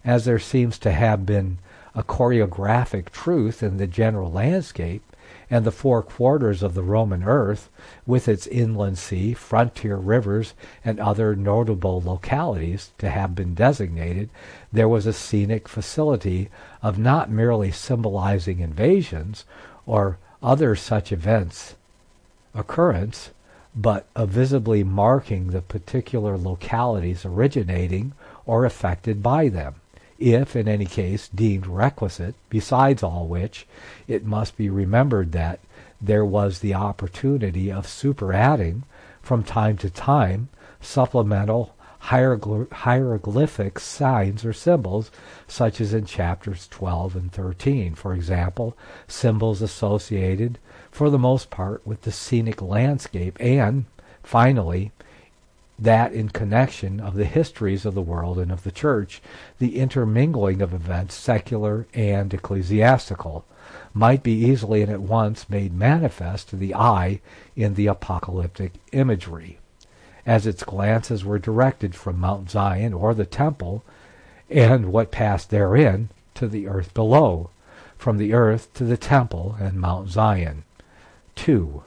as there seems to have been a choreographic truth in the general landscape and the four quarters of the Roman earth, with its inland sea, frontier rivers, and other notable localities to have been designated, there was a scenic facility of not merely symbolizing invasions or other such events occurrence, but of visibly marking the particular localities originating or affected by them, if in any case deemed requisite. Besides all which, it must be remembered that there was the opportunity of superadding from time to time supplemental hierogly- hieroglyphic signs or symbols, such as in chapters twelve and thirteen. For example, symbols associated for the most part with the scenic landscape, and finally that in connection of the histories of the world and of the church, the intermingling of events secular and ecclesiastical, might be easily and at once made manifest to the eye in the apocalyptic imagery, as its glances were directed from Mount Zion or the temple, and what passed therein, to the earth below, from the earth to the temple and Mount Zion. Two.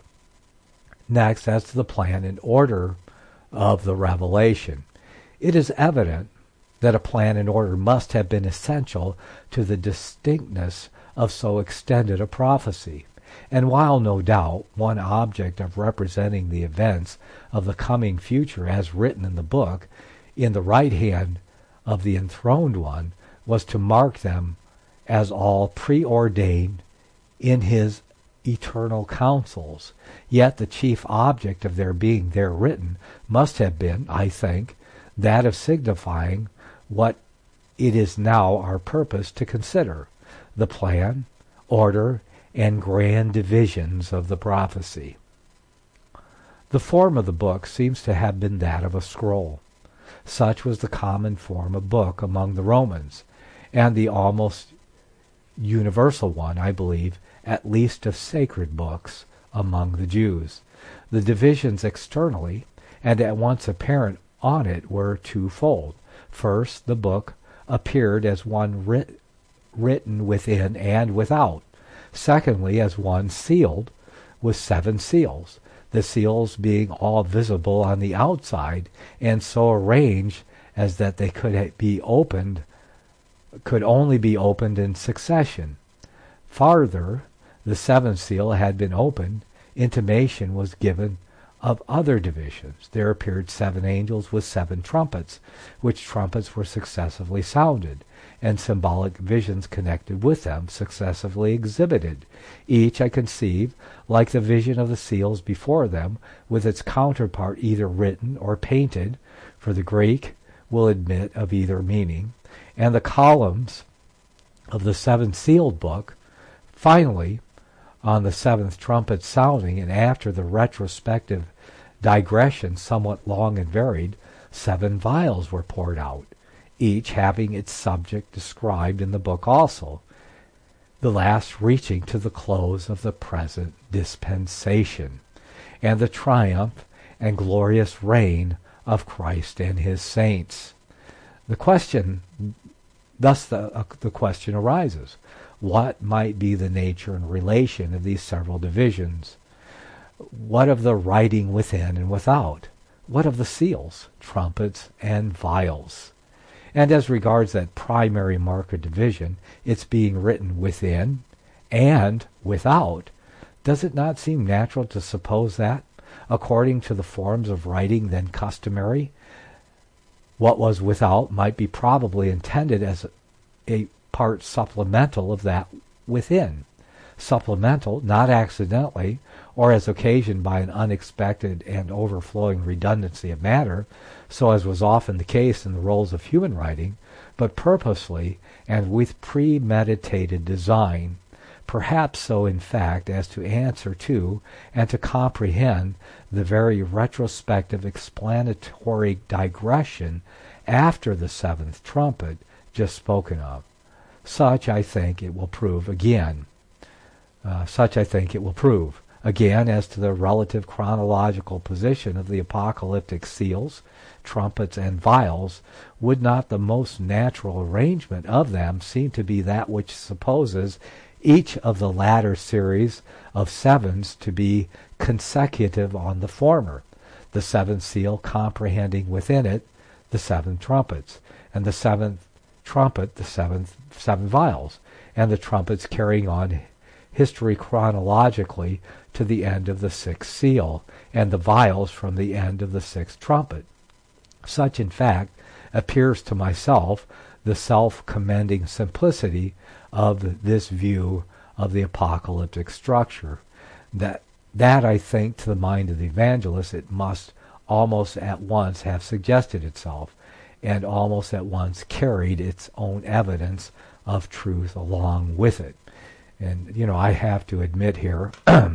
Next, as to the plan and order of the revelation. It is evident that a plan and order must have been essential to the distinctness of so extended a prophecy. And while no doubt one object of representing the events of the coming future as written in the book in the right hand of the enthroned one was to mark them as all preordained in his eternal counsels, yet the chief object of their being there written must have been, I think, that of signifying what it is now our purpose to consider, the plan, order, and grand divisions of the prophecy. The form of the book seems to have been that of a scroll. Such was the common form of book among the Romans, and the almost universal one, I believe, at least of sacred books among the Jews. The divisions externally and at once apparent on it were twofold. First, the book appeared as one writ- written within and without. Secondly, as one sealed with seven seals, the seals being all visible on the outside and so arranged as that they could be opened, could only be opened in succession. Farther, the seventh seal had been opened, intimation was given of other divisions. There appeared seven angels with seven trumpets, which trumpets were successively sounded, and symbolic visions connected with them successively exhibited, each, I conceive, like the vision of the seals before them, with its counterpart either written or painted, for the Greek will admit of either meaning, and the columns of the seven-sealed book. Finally, on the seventh trumpet sounding, and after the retrospective digression, somewhat long and varied, seven vials were poured out, each having its subject described in the book also, the last reaching to the close of the present dispensation, and the triumph and glorious reign of Christ and his saints. The question, thus the, uh, the question arises, what might be the nature and relation of these several divisions? What of the writing within and without? What of the seals, trumpets, and vials? And as regards that primary mark of division, its being written within and without, does it not seem natural to suppose that, according to the forms of writing then customary, what was without might be probably intended as a part supplemental of that within, supplemental, not accidentally, or as occasioned by an unexpected and overflowing redundancy of matter, so as was often the case in the rolls of human writing, but purposely and with premeditated design, perhaps so in fact as to answer to and to comprehend the very retrospective explanatory digression after the seventh trumpet just spoken of. Such I think it will prove again. Uh, such I think it will prove. Again, as to the relative chronological position of the apocalyptic seals, trumpets, and vials, would not the most natural arrangement of them seem to be that which supposes each of the latter series of sevens to be consecutive on the former, the seventh seal comprehending within it the seven trumpets, and the seventh trumpet the seventh seven vials, and the trumpets carrying on history chronologically to the end of the sixth seal, and the vials from the end of the sixth trumpet. Such, in fact, appears to myself the self-commending simplicity of this view of the apocalyptic structure. That, that I think, to the mind of the evangelist, it must almost at once have suggested itself, and almost at once carried its own evidence of truth along with it. And, you know, I have to admit here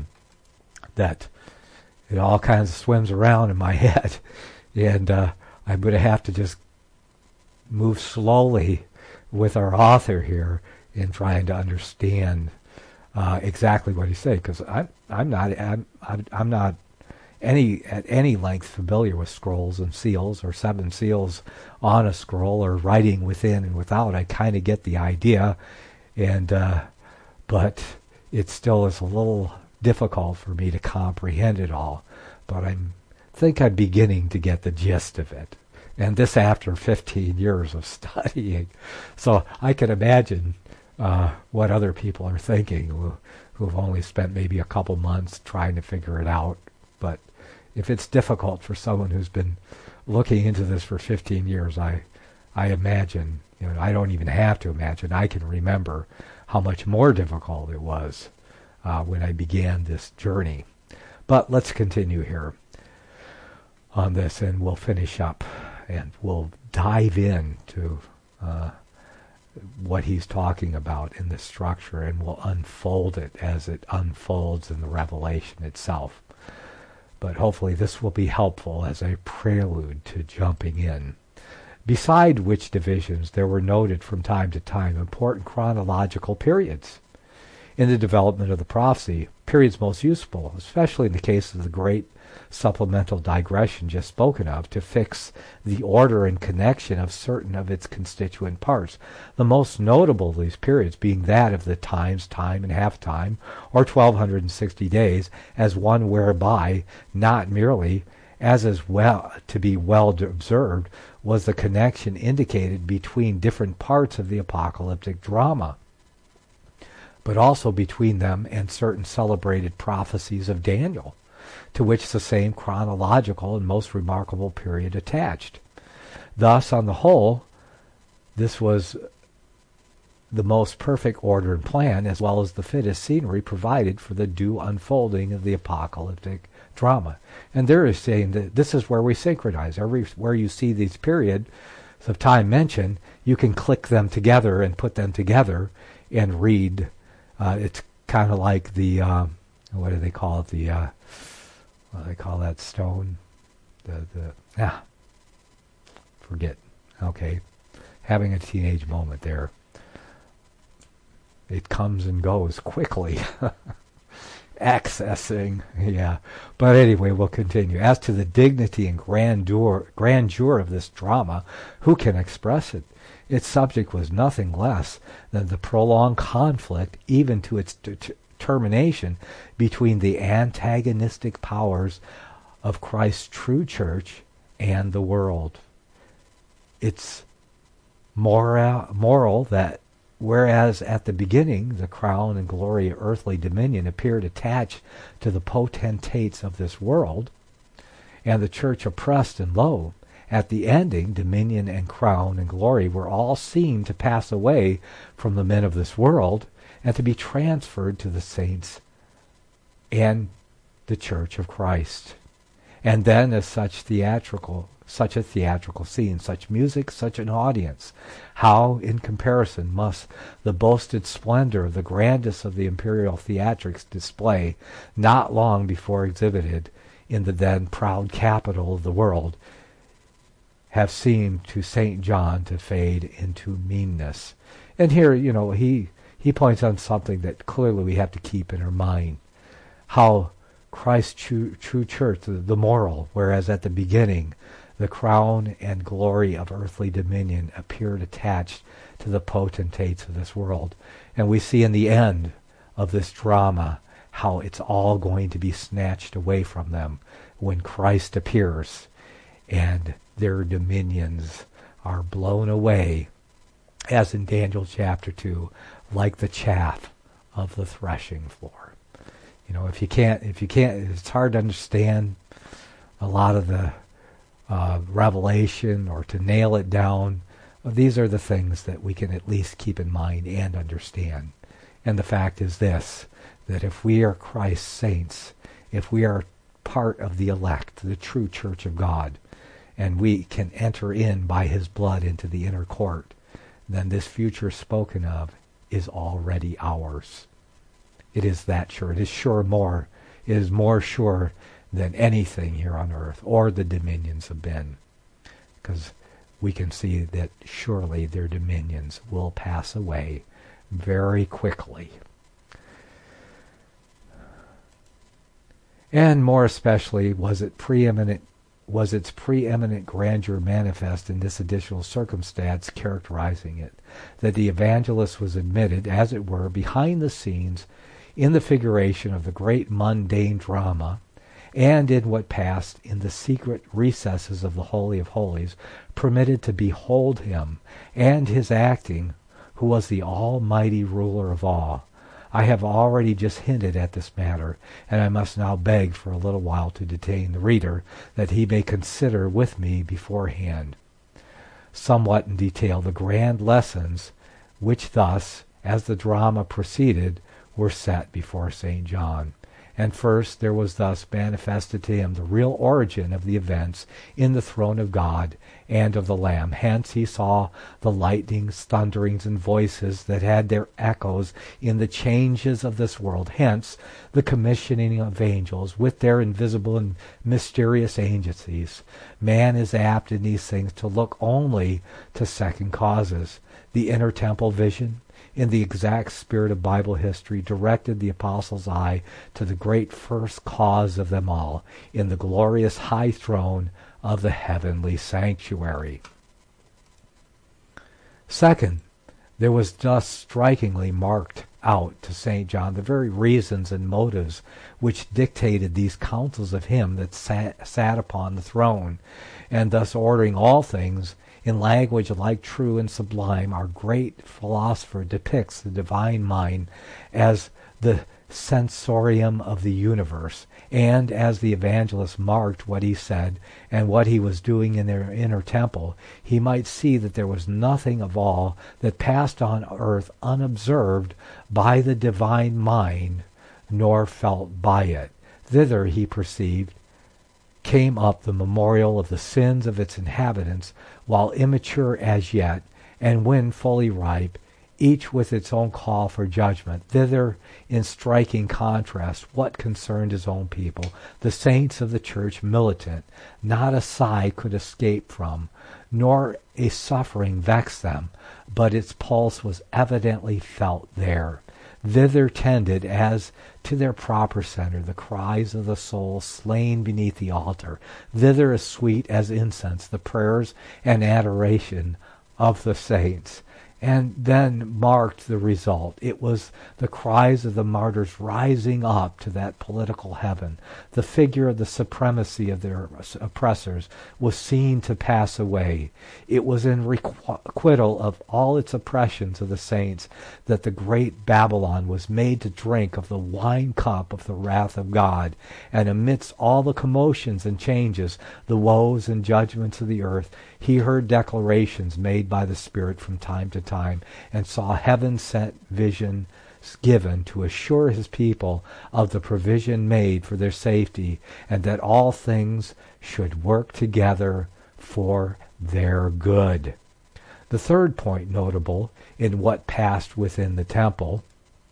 that it all kinds of swims around in my head, and uh, I'm going to have to just move slowly with our author here in trying to understand uh, exactly what he's saying, because I'm I'm not I'm I'm not any at any length familiar with scrolls and seals or seven seals on a scroll or writing within and without. I kind of get the idea, and uh, but it still is a little difficult for me to comprehend it all. But I think I'm beginning to get the gist of it, and this after fifteen years of studying. So I can imagine uh, what other people are thinking who who've only spent maybe a couple months trying to figure it out. But if it's difficult for someone who's been looking into this for fifteen years, I I imagine, you know, I don't even have to imagine, I can remember how much more difficult it was uh, when I began this journey. But let's continue here on this, and we'll finish up, and we'll dive into uh, what he's talking about in this structure, and we'll unfold it as it unfolds in the revelation itself. But hopefully this will be helpful as a prelude to jumping in. Beside which divisions there were noted from time to time important chronological periods in the development of the prophecy, periods most useful, especially in the case of the great supplemental digression just spoken of, to fix the order and connection of certain of its constituent parts, the most notable of these periods being that of the times, time, and half-time, or twelve sixty days, as one whereby, not merely, as is well to be well observed, was the connection indicated between different parts of the apocalyptic drama, but also between them and certain celebrated prophecies of Daniel, to which the same chronological and most remarkable period attached. Thus, on the whole, this was the most perfect order and plan, as well as the fittest scenery provided for the due unfolding of the apocalyptic drama. And there is saying that this is where we synchronize. Everywhere you see these periods of time mentioned, you can click them together and put them together and read. Uh, it's kind of like the, uh, what do they call it, the, uh, what do they call that stone? The, the, ah, forget. Okay. Having a teenage moment there. It comes and goes quickly. Accessing, yeah. But anyway, we'll continue. As to the dignity and grandeur, grandeur of this drama, who can express it? Its subject was nothing less than the prolonged conflict, even to its de- termination, between the antagonistic powers of Christ's true church and the world. It's moral, moral that whereas at the beginning the crown and glory of earthly dominion appeared attached to the potentates of this world, and the church oppressed and low, at the ending dominion and crown and glory were all seen to pass away from the men of this world and to be transferred to the saints and the church of Christ. And then as such theatrical such a theatrical scene, such music, such an audience, how, in comparison, must the boasted splendor of the grandest of the imperial theatrics display, not long before exhibited in the then proud capital of the world, have seemed to Saint John to fade into meanness. And here, you know, he, he points on something that clearly we have to keep in our mind, how Christ's true, true church, the, the moral, whereas at the beginning the crown and glory of earthly dominion appeared attached to the potentates of this world. And we see in the end of this drama how it's all going to be snatched away from them when Christ appears and their dominions are blown away, as in Daniel chapter two, like the chaff of the threshing floor. You know, if you can't, if you can't, it's hard to understand a lot of the uh, revelation or to nail it down. These are the things that we can at least keep in mind and understand. And the fact is this, that if we are Christ's saints, if we are part of the elect, the true church of God, and we can enter in by his blood into the inner court, then this future spoken of is already ours. It is that sure. It is sure more. It is more sure than anything here on earth or the dominions have been. Because we can see that surely their dominions will pass away very quickly. And more especially was it preeminent was its preeminent grandeur manifest in this additional circumstance characterizing it, that the evangelist was admitted, as it were, behind the scenes in the figuration of the great mundane drama, and in what passed in the secret recesses of the Holy of Holies, permitted to behold him and his acting, who was the almighty ruler of all. I have already just hinted at this matter, and I must now beg for a little while to detain the reader, that he may consider with me beforehand, somewhat in detail, the grand lessons which thus, as the drama proceeded, were set before Saint John. And first there was thus manifested to him the real origin of the events in the throne of God and of the Lamb. Hence he saw the lightnings, thunderings, and voices that had their echoes in the changes of this world. Hence the commissioning of angels with their invisible and mysterious agencies. Man is apt in these things to look only to second causes. The inner temple vision, in the exact spirit of Bible history, directed the apostle's eye to the great first cause of them all, in the glorious high throne of the heavenly sanctuary. Second, there was thus strikingly marked out to Saint John the very reasons and motives which dictated these counsels of him that sat, sat upon the throne, and thus ordering all things in language alike true and sublime. Our great philosopher depicts the divine mind as the sensorium of the universe, and as the evangelist marked what he said and what he was doing in their inner temple, he might see that there was nothing of all that passed on earth unobserved by the divine mind, nor felt by it. Thither, he perceived, came up the memorial of the sins of its inhabitants, while immature as yet, and when fully ripe, each with its own call for judgment. Thither, in striking contrast, what concerned his own people, the saints of the church militant, not a sigh could escape from, nor a suffering vex them, but its pulse was evidently felt there. Thither tended, as to their proper center, the cries of the soul slain beneath the altar. Thither, as sweet as incense, the prayers and adoration of the saints. And then marked the result. It was the cries of the martyrs rising up to that political heaven. The figure of the supremacy of their oppressors was seen to pass away. It was in requital of all its oppressions of the saints that the great Babylon was made to drink of the wine cup of the wrath of God. And amidst all the commotions and changes, the woes and judgments of the earth, he heard declarations made by the Spirit from time to time, and saw heaven-sent vision given to assure his people of the provision made for their safety, and that all things should work together for their good. The third point notable in what passed within the temple,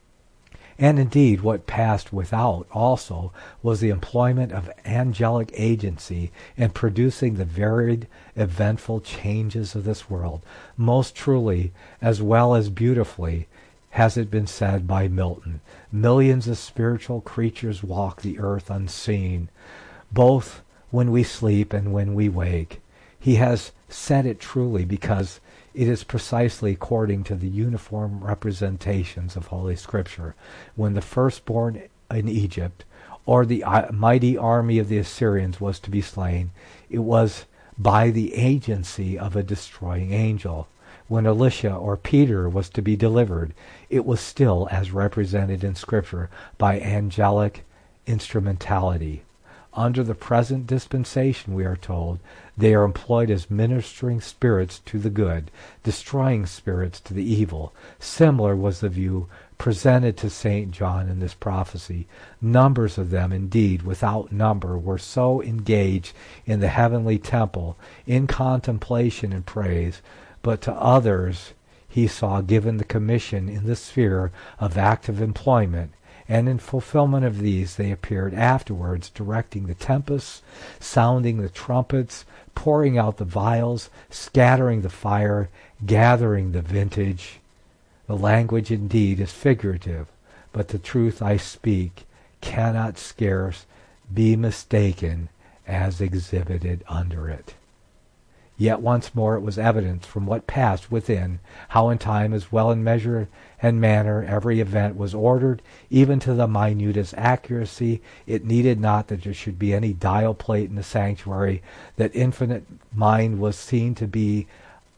and indeed what passed without also, was the employment of angelic agency in producing the varied, eventful changes of this world. Most truly, as well as beautifully, has it been said by Milton, millions of spiritual creatures walk the earth unseen, both when we sleep and when we wake. He has said it truly because it is precisely according to the uniform representations of Holy Scripture. When the firstborn in Egypt, or the mighty army of the Assyrians, was to be slain, it was by the agency of a destroying angel. When Elisha or Peter was to be delivered, it was still, as represented in Scripture, by angelic instrumentality. Under the present dispensation, we are told, they are employed as ministering spirits to the good, destroying spirits to the evil. Similar was the view presented to Saint John in this prophecy. Numbers of them, indeed, without number, were so engaged in the heavenly temple, in contemplation and praise, but to others he saw given the commission in the sphere of active employment, and in fulfillment of these they appeared afterwards, directing the tempests, sounding the trumpets, pouring out the vials, scattering the fire, gathering the vintage. The language indeed is figurative, but the truth I speak cannot scarce be mistaken as exhibited under it. Yet once more it was evident from what passed within, how in time as well in measure and manner every event was ordered, even to the minutest accuracy. It needed not that there should be any dial plate in the sanctuary. That infinite mind was seen to be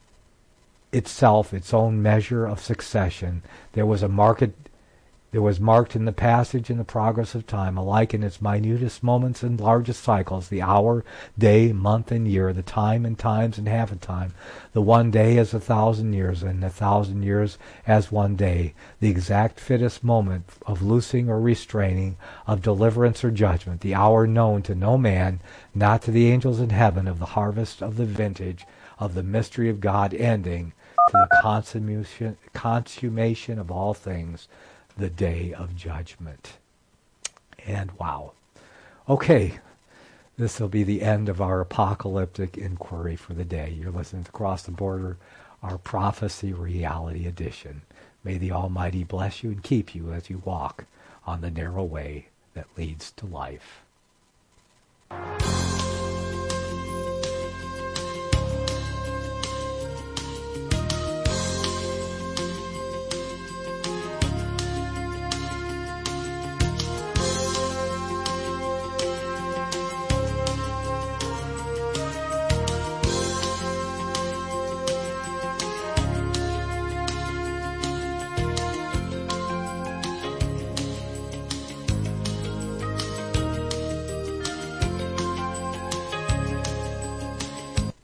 itself its own measure of succession. There was a marked There was marked in the passage and the progress of time, alike in its minutest moments and largest cycles, the hour, day, month, and year, the time and times and half a time, the one day as a thousand years, and a thousand years as one day, the exact fittest moment of loosing or restraining, of deliverance or judgment, the hour known to no man, not to the angels in heaven, of the harvest of the vintage, of the mystery of God ending, to the consummation, consummation of all things, the day of judgment. And wow. Okay, this will be the end of our apocalyptic inquiry for the day. You're listening to Cross the Border, our Prophecy Reality Edition. May the Almighty bless you and keep you as you walk on the narrow way that leads to life.